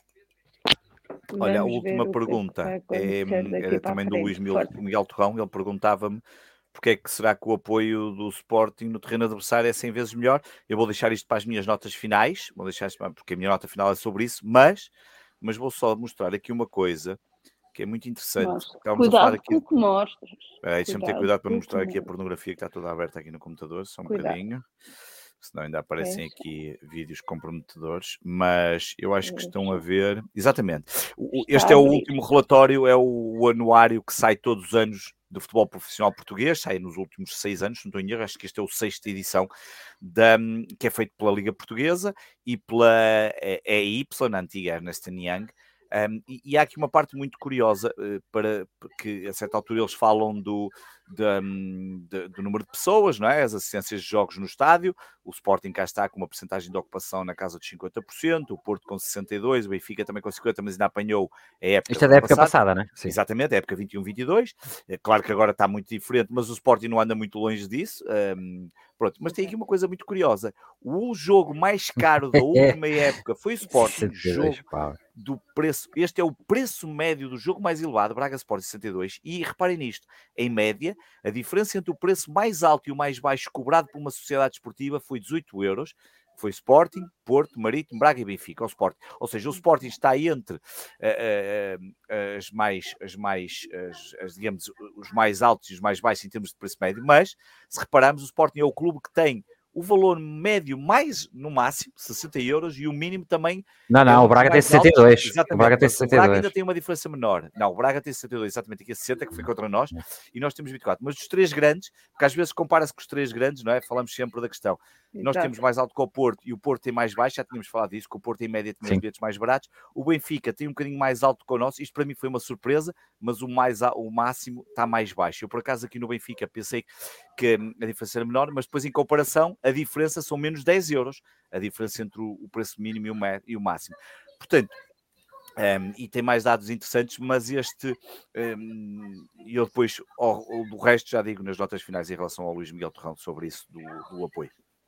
Olha, a última pergunta é, era também do Luís Miguel Torrão. Ele perguntava-me porque é que será que o apoio do Sporting no terreno adversário é cem vezes melhor. Eu vou deixar isto para as minhas notas finais, vou deixar isto, porque a minha nota final é sobre isso, mas, mas vou só mostrar aqui uma coisa que é muito interessante. Cuidado a falar aqui... com o que mostras. É, deixa-me ter cuidado para não mostrar aqui a pornografia que está toda aberta aqui no computador, só um cuidado. bocadinho. Senão ainda aparecem é. aqui vídeos comprometedores, mas eu acho que estão a ver... Exatamente. O, este é o último relatório, é o, o anuário que sai todos os anos do futebol profissional português, sai nos últimos seis anos, não estou em erro, acho que este é o sexta edição, da, que é feito pela Liga Portuguesa e pela E Y, a antiga Ernst and Young. Um, e, e há aqui uma parte muito curiosa, uh, para, porque a certa altura eles falam do, de, um, de, do número de pessoas, não é? As assistências de jogos no estádio. O Sporting cá está com uma porcentagem de ocupação na casa dos cinquenta por cento, o Porto com sessenta e dois por cento, o Benfica também com cinquenta por cento, mas ainda apanhou a época. Isto é da época passada, passada, não é? Sim. Exatamente, a época vinte e um vinte e dois. É claro que agora está muito diferente, mas o Sporting não anda muito longe disso. Um, pronto, mas tem aqui uma coisa muito curiosa. O jogo mais caro da última época foi o Sporting. Jogo do preço. Este é o preço médio do jogo mais elevado, Braga Sporting sessenta e dois. E reparem nisto, em média, a diferença entre o preço mais alto e o mais baixo cobrado por uma sociedade desportiva foi dezoito euros. Foi Sporting, Porto, Marítimo, Braga e Benfica, o Sporting. Ou seja, o Sporting está entre uh, uh, as mais, as mais as, as, digamos, os mais altos e os mais baixos em termos de preço médio, mas, se repararmos, o Sporting é o clube que tem o valor médio mais, no máximo, sessenta euros, e o mínimo também... Não, não, é o Braga tem sessenta e dois. Exatamente. O Braga tem sessenta e dois. O Braga ainda tem uma diferença menor. Não, o Braga tem sessenta e dois, exatamente, aqui a sessenta, que foi contra nós, e nós temos vinte e quatro. Mas dos três grandes, porque às vezes compara-se com os três grandes, não é? Falamos sempre da questão. Nós Exato. temos mais alto que o Porto, e o Porto tem mais baixo, já tínhamos falado disso, que o Porto em média tem os bilhetes mais baratos. O Benfica tem um bocadinho mais alto que o nosso, isto para mim foi uma surpresa, mas o, mais, o máximo está mais baixo. Eu, por acaso, aqui no Benfica pensei que a diferença era menor, mas depois, em comparação, a diferença são menos dez euros, a diferença entre o preço mínimo e o máximo. Portanto, um, e tem mais dados interessantes, mas este, um, e eu depois, o, o do resto, já digo nas notas finais em relação ao Luís Miguel Torrão sobre isso, do, do apoio.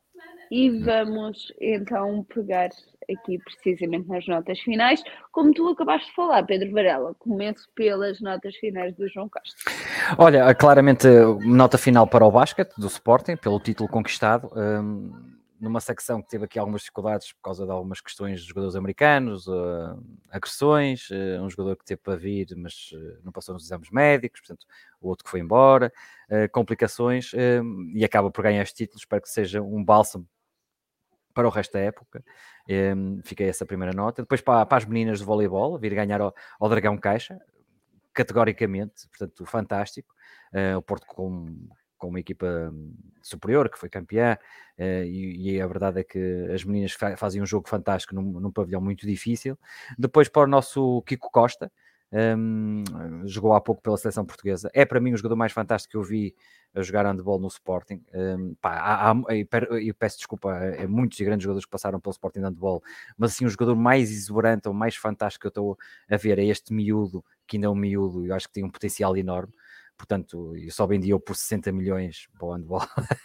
E vamos então pegar aqui precisamente nas notas finais. Como tu acabaste de falar, Pedro Varela, começo pelas notas finais do João Castro. Olha, claramente nota final para o basquete do Sporting, pelo título conquistado, um, numa secção que teve aqui algumas dificuldades por causa de algumas questões de jogadores americanos, uh, agressões, uh, um jogador que teve para vir, mas uh, não passou nos exames médicos, portanto, o outro que foi embora, uh, complicações, uh, e acaba por ganhar este título. Espero que seja um bálsamo para o resto da época. Um, fiquei essa primeira nota. Depois para, para as meninas de voleibol, vir ganhar ao, ao Dragão Caixa, categoricamente, portanto, fantástico. Uh, o Porto com, com uma equipa superior, que foi campeã, uh, e, e a verdade é que as meninas fa- fazem um jogo fantástico num, num pavilhão muito difícil. Depois para o nosso Kiko Costa, um, jogou há pouco pela seleção portuguesa. É para mim o jogador mais fantástico que eu vi a jogar handball no Sporting. Um, pá, há, há, eu peço desculpa a muitos e grandes jogadores que passaram pelo Sporting de handball, mas assim o jogador mais exuberante ou mais fantástico que eu estou a ver é este miúdo, que ainda é um miúdo, eu acho que tem um potencial enorme. Portanto, eu só vendi eu por sessenta milhões para o handball.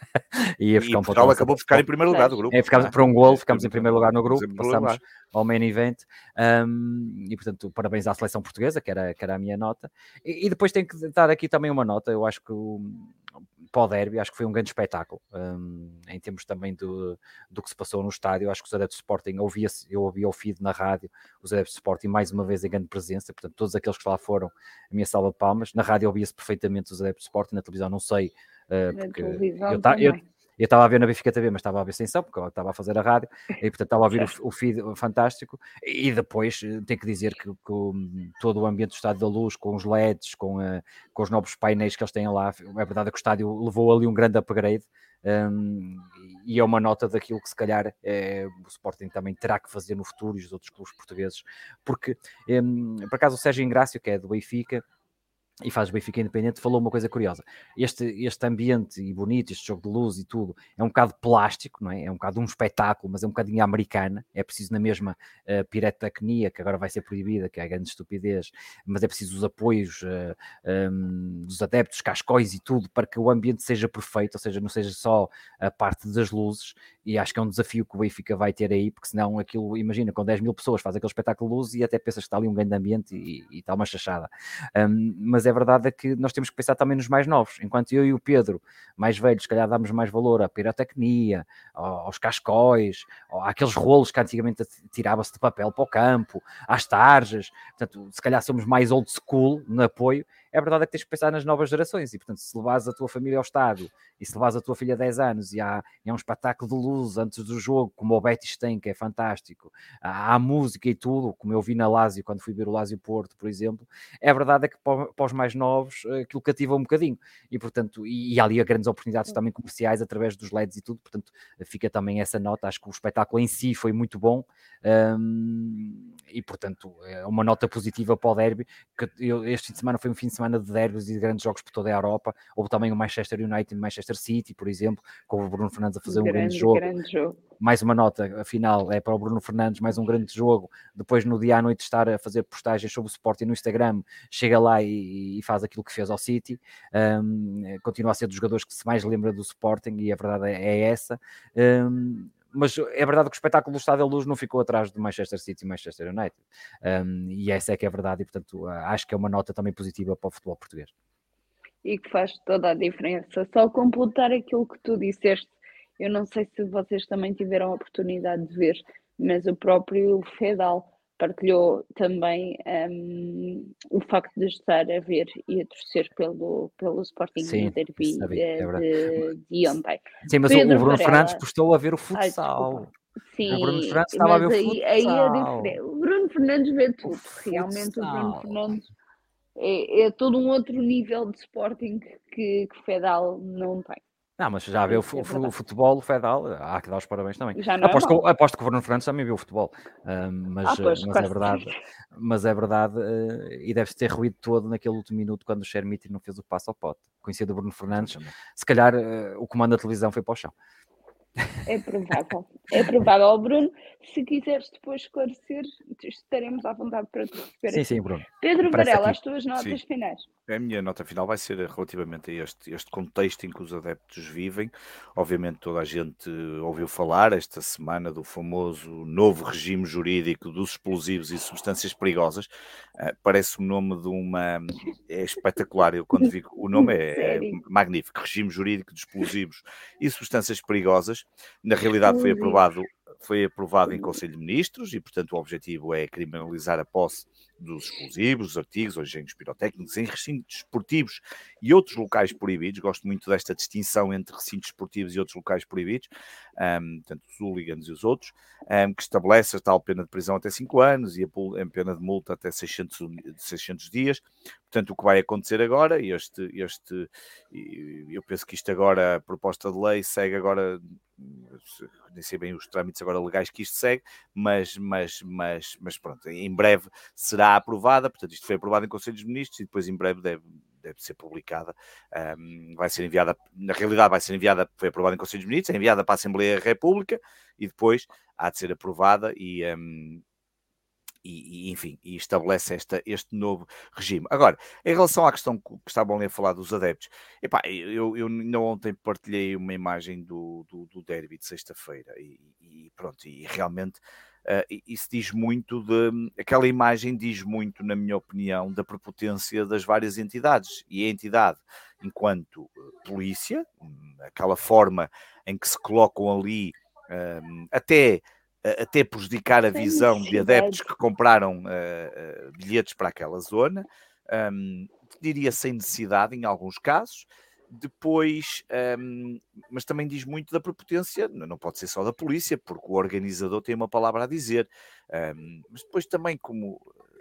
e ia E Portugal acabou por ficar em primeiro lugar do grupo. É, ficámos não é? por um golo, É, ficámos em muito primeiro lugar no grupo, Sempre passamos lugar. ao main event. Um, e, portanto, parabéns à seleção portuguesa, que era, que era a minha nota. E, e depois tenho que dar aqui também uma nota. Eu acho que o, para o derby, acho que foi um grande espetáculo, um, em termos também do, do que se passou no estádio. Eu acho que os adeptos de Sporting, ouvia eu ouvi o feed na rádio, os adeptos de Sporting mais uma vez em grande presença, portanto todos aqueles que lá foram, a minha salva de palmas. Na rádio ouvia-se perfeitamente os adeptos de Sporting, na televisão não sei, uh, porque Na televisão eu, ta, eu, também. eu estava a ver na Benfica T V, mas estava a ver sem som, porque eu estava a fazer a rádio, e portanto estava a ouvir o, o feed fantástico. E depois tenho que dizer que, que o, todo o ambiente do Estádio da Luz, com os L E Ds, com, a, com os novos painéis que eles têm lá, é verdade que o estádio levou ali um grande upgrade. Um, e é uma nota daquilo que se calhar é, o Sporting também terá que fazer no futuro, e os outros clubes portugueses, porque um, por acaso o Sérgio Ingrácio, que é do Benfica e faz Benfica Independente, falou uma coisa curiosa. Este, este ambiente e bonito, este jogo de luz e tudo, é um bocado plástico, não é? É um bocado um espetáculo, mas é um bocadinho americana. É preciso na mesma uh, pirotecnia, que agora vai ser proibida, que é a grande estupidez, mas é preciso os apoios uh, um, dos adeptos, cascóis e tudo, para que o ambiente seja perfeito, ou seja, não seja só a parte das luzes. E acho que é um desafio que o Benfica vai ter aí, porque senão aquilo, imagina, com dez mil pessoas faz aquele espetáculo de luz e até pensas que está ali um grande ambiente e, e está uma chachada. Um, mas é verdade é que nós temos que pensar também nos mais novos. Enquanto eu e o Pedro, mais velhos, se calhar damos mais valor à pirotecnia, aos cascóis, àqueles rolos que antigamente tirava-se de papel para o campo, às tarjas. Portanto, se calhar somos mais old school no apoio. É verdade é que tens que pensar nas novas gerações e, portanto, se levares a tua família ao estádio e se levares a tua filha a dez anos e há, e há um espetáculo de luz antes do jogo, como o Betis tem, que é fantástico, há, há música e tudo, como eu vi na Lazio, quando fui ver o Lazio Porto, por exemplo, é verdade é que para, para os mais novos aquilo cativa um bocadinho e, portanto, e, e há ali grandes oportunidades também comerciais através dos L E Ds e tudo, portanto, fica também essa nota. Acho que o espetáculo em si foi muito bom um, e, portanto, é uma nota positiva para o derby, que eu, este fim de semana foi um fim de semana de derbys e de grandes jogos por toda a Europa. Houve também o Manchester United e Manchester City, por exemplo, com o Bruno Fernandes a fazer um grande, grande jogo. Grande jogo. Mais uma nota, afinal, é para o Bruno Fernandes, mais um grande jogo. Depois, no dia à noite, estar a fazer postagens sobre o Sporting no Instagram, chega lá e, e faz aquilo que fez ao City. Um, continua a ser dos jogadores que se mais lembra do Sporting e a verdade é, é essa. Um, mas é verdade que o espetáculo do Estádio da Luz não ficou atrás do Manchester City e Manchester United. Um, e essa é que é a verdade e, portanto, acho que é uma nota também positiva para o futebol português. E que faz toda a diferença. Só completar aquilo que tu disseste, eu não sei se vocês também tiveram a oportunidade de ver, mas o próprio Fedal partilhou também um, o facto de estar a ver e a torcer pelo, pelo Sporting Sim, no derby é de, de ontem. Sim, mas Pedro o Bruno Varela, Fernandes postou a ver o futsal. Ai, sim, o Bruno Fernandes estava a ver o aí, futsal. aí é diferente. O Bruno Fernandes vê tudo. O Realmente o Bruno futsal. Fernandes é, é todo um outro nível de Sporting que, que o Fedal não tem. Não, mas já vê o, Isso é o verdade. futebol, o Fedal, há que dar os parabéns também. Já não é Aposto, que, mau. aposto que o Bruno Fernandes também viu o futebol, uh, mas, Ah, pois, mas é com verdade, certeza. mas é verdade, uh, e deve-se ter ruído todo naquele último minuto quando o Chermiti não fez o passo ao pote. Conhecido o Bruno Fernandes, se calhar uh, o comando da televisão foi para o chão. É provável, é provável. Bruno, se quiseres depois esclarecer, estaremos à vontade para te receber Sim, aqui. sim, Bruno. Pedro Parece Varela, aqui. as tuas notas Sim. finais. A minha nota final vai ser relativamente a este, este contexto em que os adeptos vivem. Obviamente toda a gente ouviu falar esta semana do famoso novo regime jurídico dos explosivos e substâncias perigosas. Uh, parece o nome de uma... é espetacular, eu quando vi o nome é, é magnífico, regime jurídico de explosivos e substâncias perigosas. Na realidade foi aprovado, foi aprovado em Conselho de Ministros e, portanto, o objetivo é criminalizar a posse dos explosivos, dos artigos, ou engenhos pirotécnicos, em recintos esportivos e outros locais proibidos. Gosto muito desta distinção entre recintos esportivos e outros locais proibidos, um, portanto, os hooligans e os outros, um, que estabelece a tal pena de prisão até cinco anos e a pena de multa até seiscentos, seiscentos dias. Portanto, o que vai acontecer agora, este, este, eu penso que isto agora, a proposta de lei segue agora, nem sei bem os trâmites agora legais que isto segue, mas, mas, mas, mas pronto, em breve será aprovada, portanto isto foi aprovado em Conselho dos Ministros e depois em breve deve, deve ser publicada, um, vai ser enviada, na realidade vai ser enviada, foi aprovada em Conselho dos Ministros, é enviada para a Assembleia da República e depois há de ser aprovada e... Um, E, e, enfim, e estabelece esta, este novo regime. Agora, em relação à questão que estavam ali a falar dos adeptos, epá, eu, eu ainda ontem partilhei uma imagem do, do, do derby de sexta-feira e, e pronto, e realmente uh, isso diz muito de, aquela imagem diz muito, na minha opinião, da prepotência das várias entidades, e a entidade enquanto polícia, aquela forma em que se colocam ali um, até até prejudicar a visão de adeptos que compraram uh, uh, bilhetes para aquela zona, um, diria sem necessidade em alguns casos. Depois, um, mas também diz muito da prepotência, não pode ser só da polícia, porque o organizador tem uma palavra a dizer, um, mas depois também, como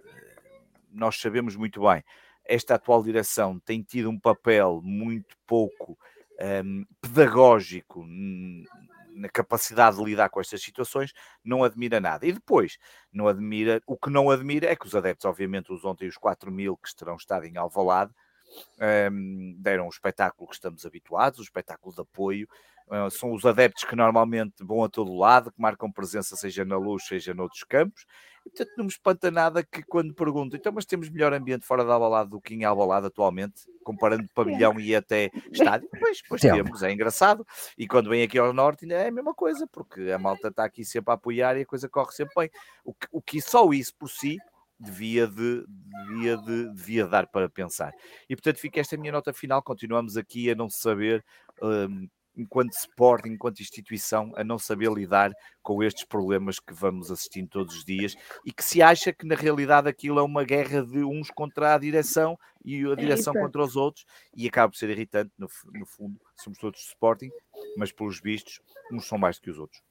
nós sabemos muito bem, esta atual direção tem tido um papel muito pouco um, pedagógico na capacidade de lidar com estas situações, não admira nada. E depois, não admira, o que não admira é que os adeptos, obviamente, os ontem os quatro mil que terão estado em Alvalade, um, deram o espetáculo que estamos habituados, o espetáculo de apoio. Uh, são os adeptos que normalmente vão a todo lado, que marcam presença seja na Luz, seja noutros campos. E, portanto, não me espanta nada que quando pergunto, então, mas temos melhor ambiente fora de Alvalade do que em Alvalade atualmente, comparando pavilhão e até estádio? Pois, pois temos, é engraçado. E quando vem aqui ao Norte ainda é a mesma coisa, porque a malta está aqui sempre a apoiar e a coisa corre sempre bem. O que, o que só isso por si devia, de, devia, de, devia dar para pensar. E, portanto, fica esta minha nota final. Continuamos aqui a não saber... Um, enquanto Sporting, enquanto instituição, a não saber lidar com estes problemas que vamos assistindo todos os dias e que se acha que na realidade aquilo é uma guerra de uns contra a direção e a direção contra os outros, e acaba por ser irritante, no, no fundo, somos todos Sporting, mas pelos vistos, uns são mais do que os outros.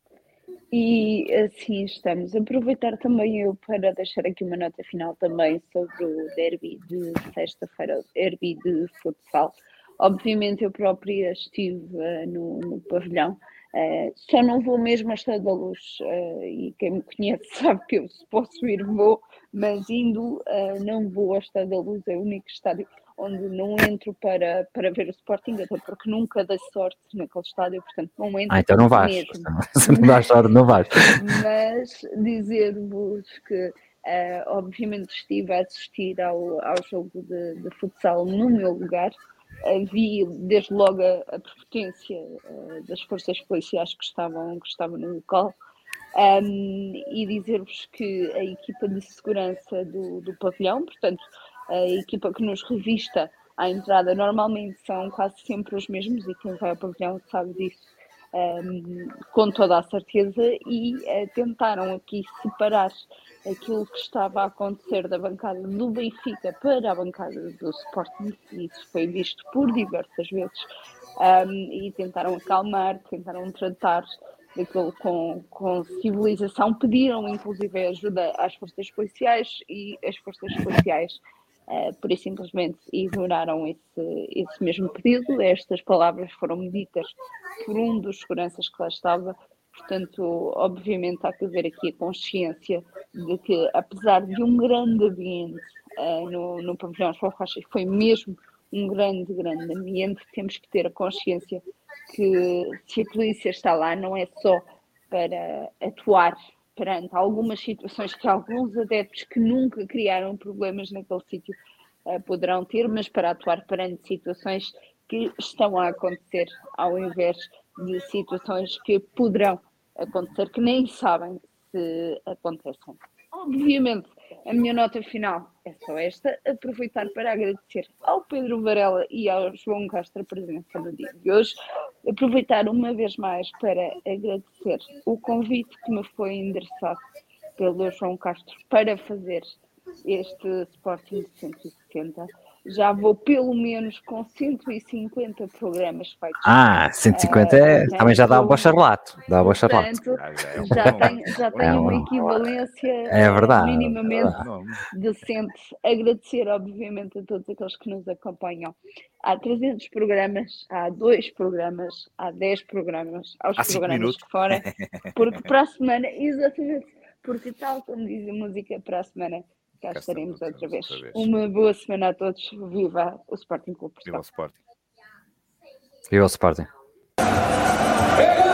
E assim estamos. Aproveitar também eu para deixar aqui uma nota final também sobre o derby de sexta-feira, o derby de futsal. Obviamente eu própria estive uh, no, no pavilhão, uh, só não vou mesmo à Estádio da Luz, uh, e quem me conhece sabe que eu se posso ir vou, mas indo uh, não vou ao Estádio da Luz, é o único estádio onde não entro para, para ver o Sporting, até porque nunca dei sorte naquele estádio, portanto não entro. Ah, então não vais, mesmo. Se não dás sorte não vais. Mas dizer-vos que uh, obviamente estive a assistir ao, ao jogo de, de futsal no meu lugar. Uh, vi desde logo a, a prepotência uh, das forças policiais que estavam, que estavam no local, um, e dizer-vos que a equipa de segurança do, do pavilhão, portanto a equipa que nos revista à entrada, normalmente são quase sempre os mesmos, e quem vai ao pavilhão sabe disso um, com toda a certeza, e uh, tentaram aqui separar aquilo que estava a acontecer da bancada do Benfica para a bancada do Sporting, e isso foi visto por diversas vezes, um, e tentaram acalmar, tentaram tratar daquilo com, com civilização, pediram inclusive ajuda às forças policiais, e as forças policiais uh, por isso simplesmente ignoraram esse, esse mesmo pedido. Estas palavras foram ditas por um dos seguranças que lá estava. Portanto, obviamente há que haver aqui a consciência de que, apesar de um grande ambiente uh, no, no pavilhão João Rocha, foi mesmo um grande, grande ambiente, temos que ter a consciência que se a polícia está lá não é só para atuar perante algumas situações que alguns adeptos que nunca criaram problemas naquele sítio uh, poderão ter, mas para atuar perante situações que estão a acontecer, ao invés de situações que poderão acontecer, que nem sabem se acontecem. Obviamente, a minha nota final é só esta, aproveitar para agradecer ao Pedro Varela e ao João Castro a presença no dia de hoje, aproveitar uma vez mais para agradecer o convite que me foi endereçado pelo João Castro para fazer este Sporting cento e sessenta. Já vou pelo menos com cento e cinquenta programas feitos. Ah, cento e cinquenta é, uh, também já dá o bacharelato. Dá o bacharelato. Já tem, já tem é uma um, equivalência é verdade, minimamente é verdade. decente. Agradecer, obviamente, a todos aqueles que nos acompanham. Há trezentos programas, há dois programas, há dez programas, aos há programas de fora, porque para a semana, exatamente, porque tal como diz a música, para a semana cá estaremos outra vez. outra vez. Uma boa semana a todos. Viva o Sporting Clube Portugal. Viva o Sporting. Viva o Sporting.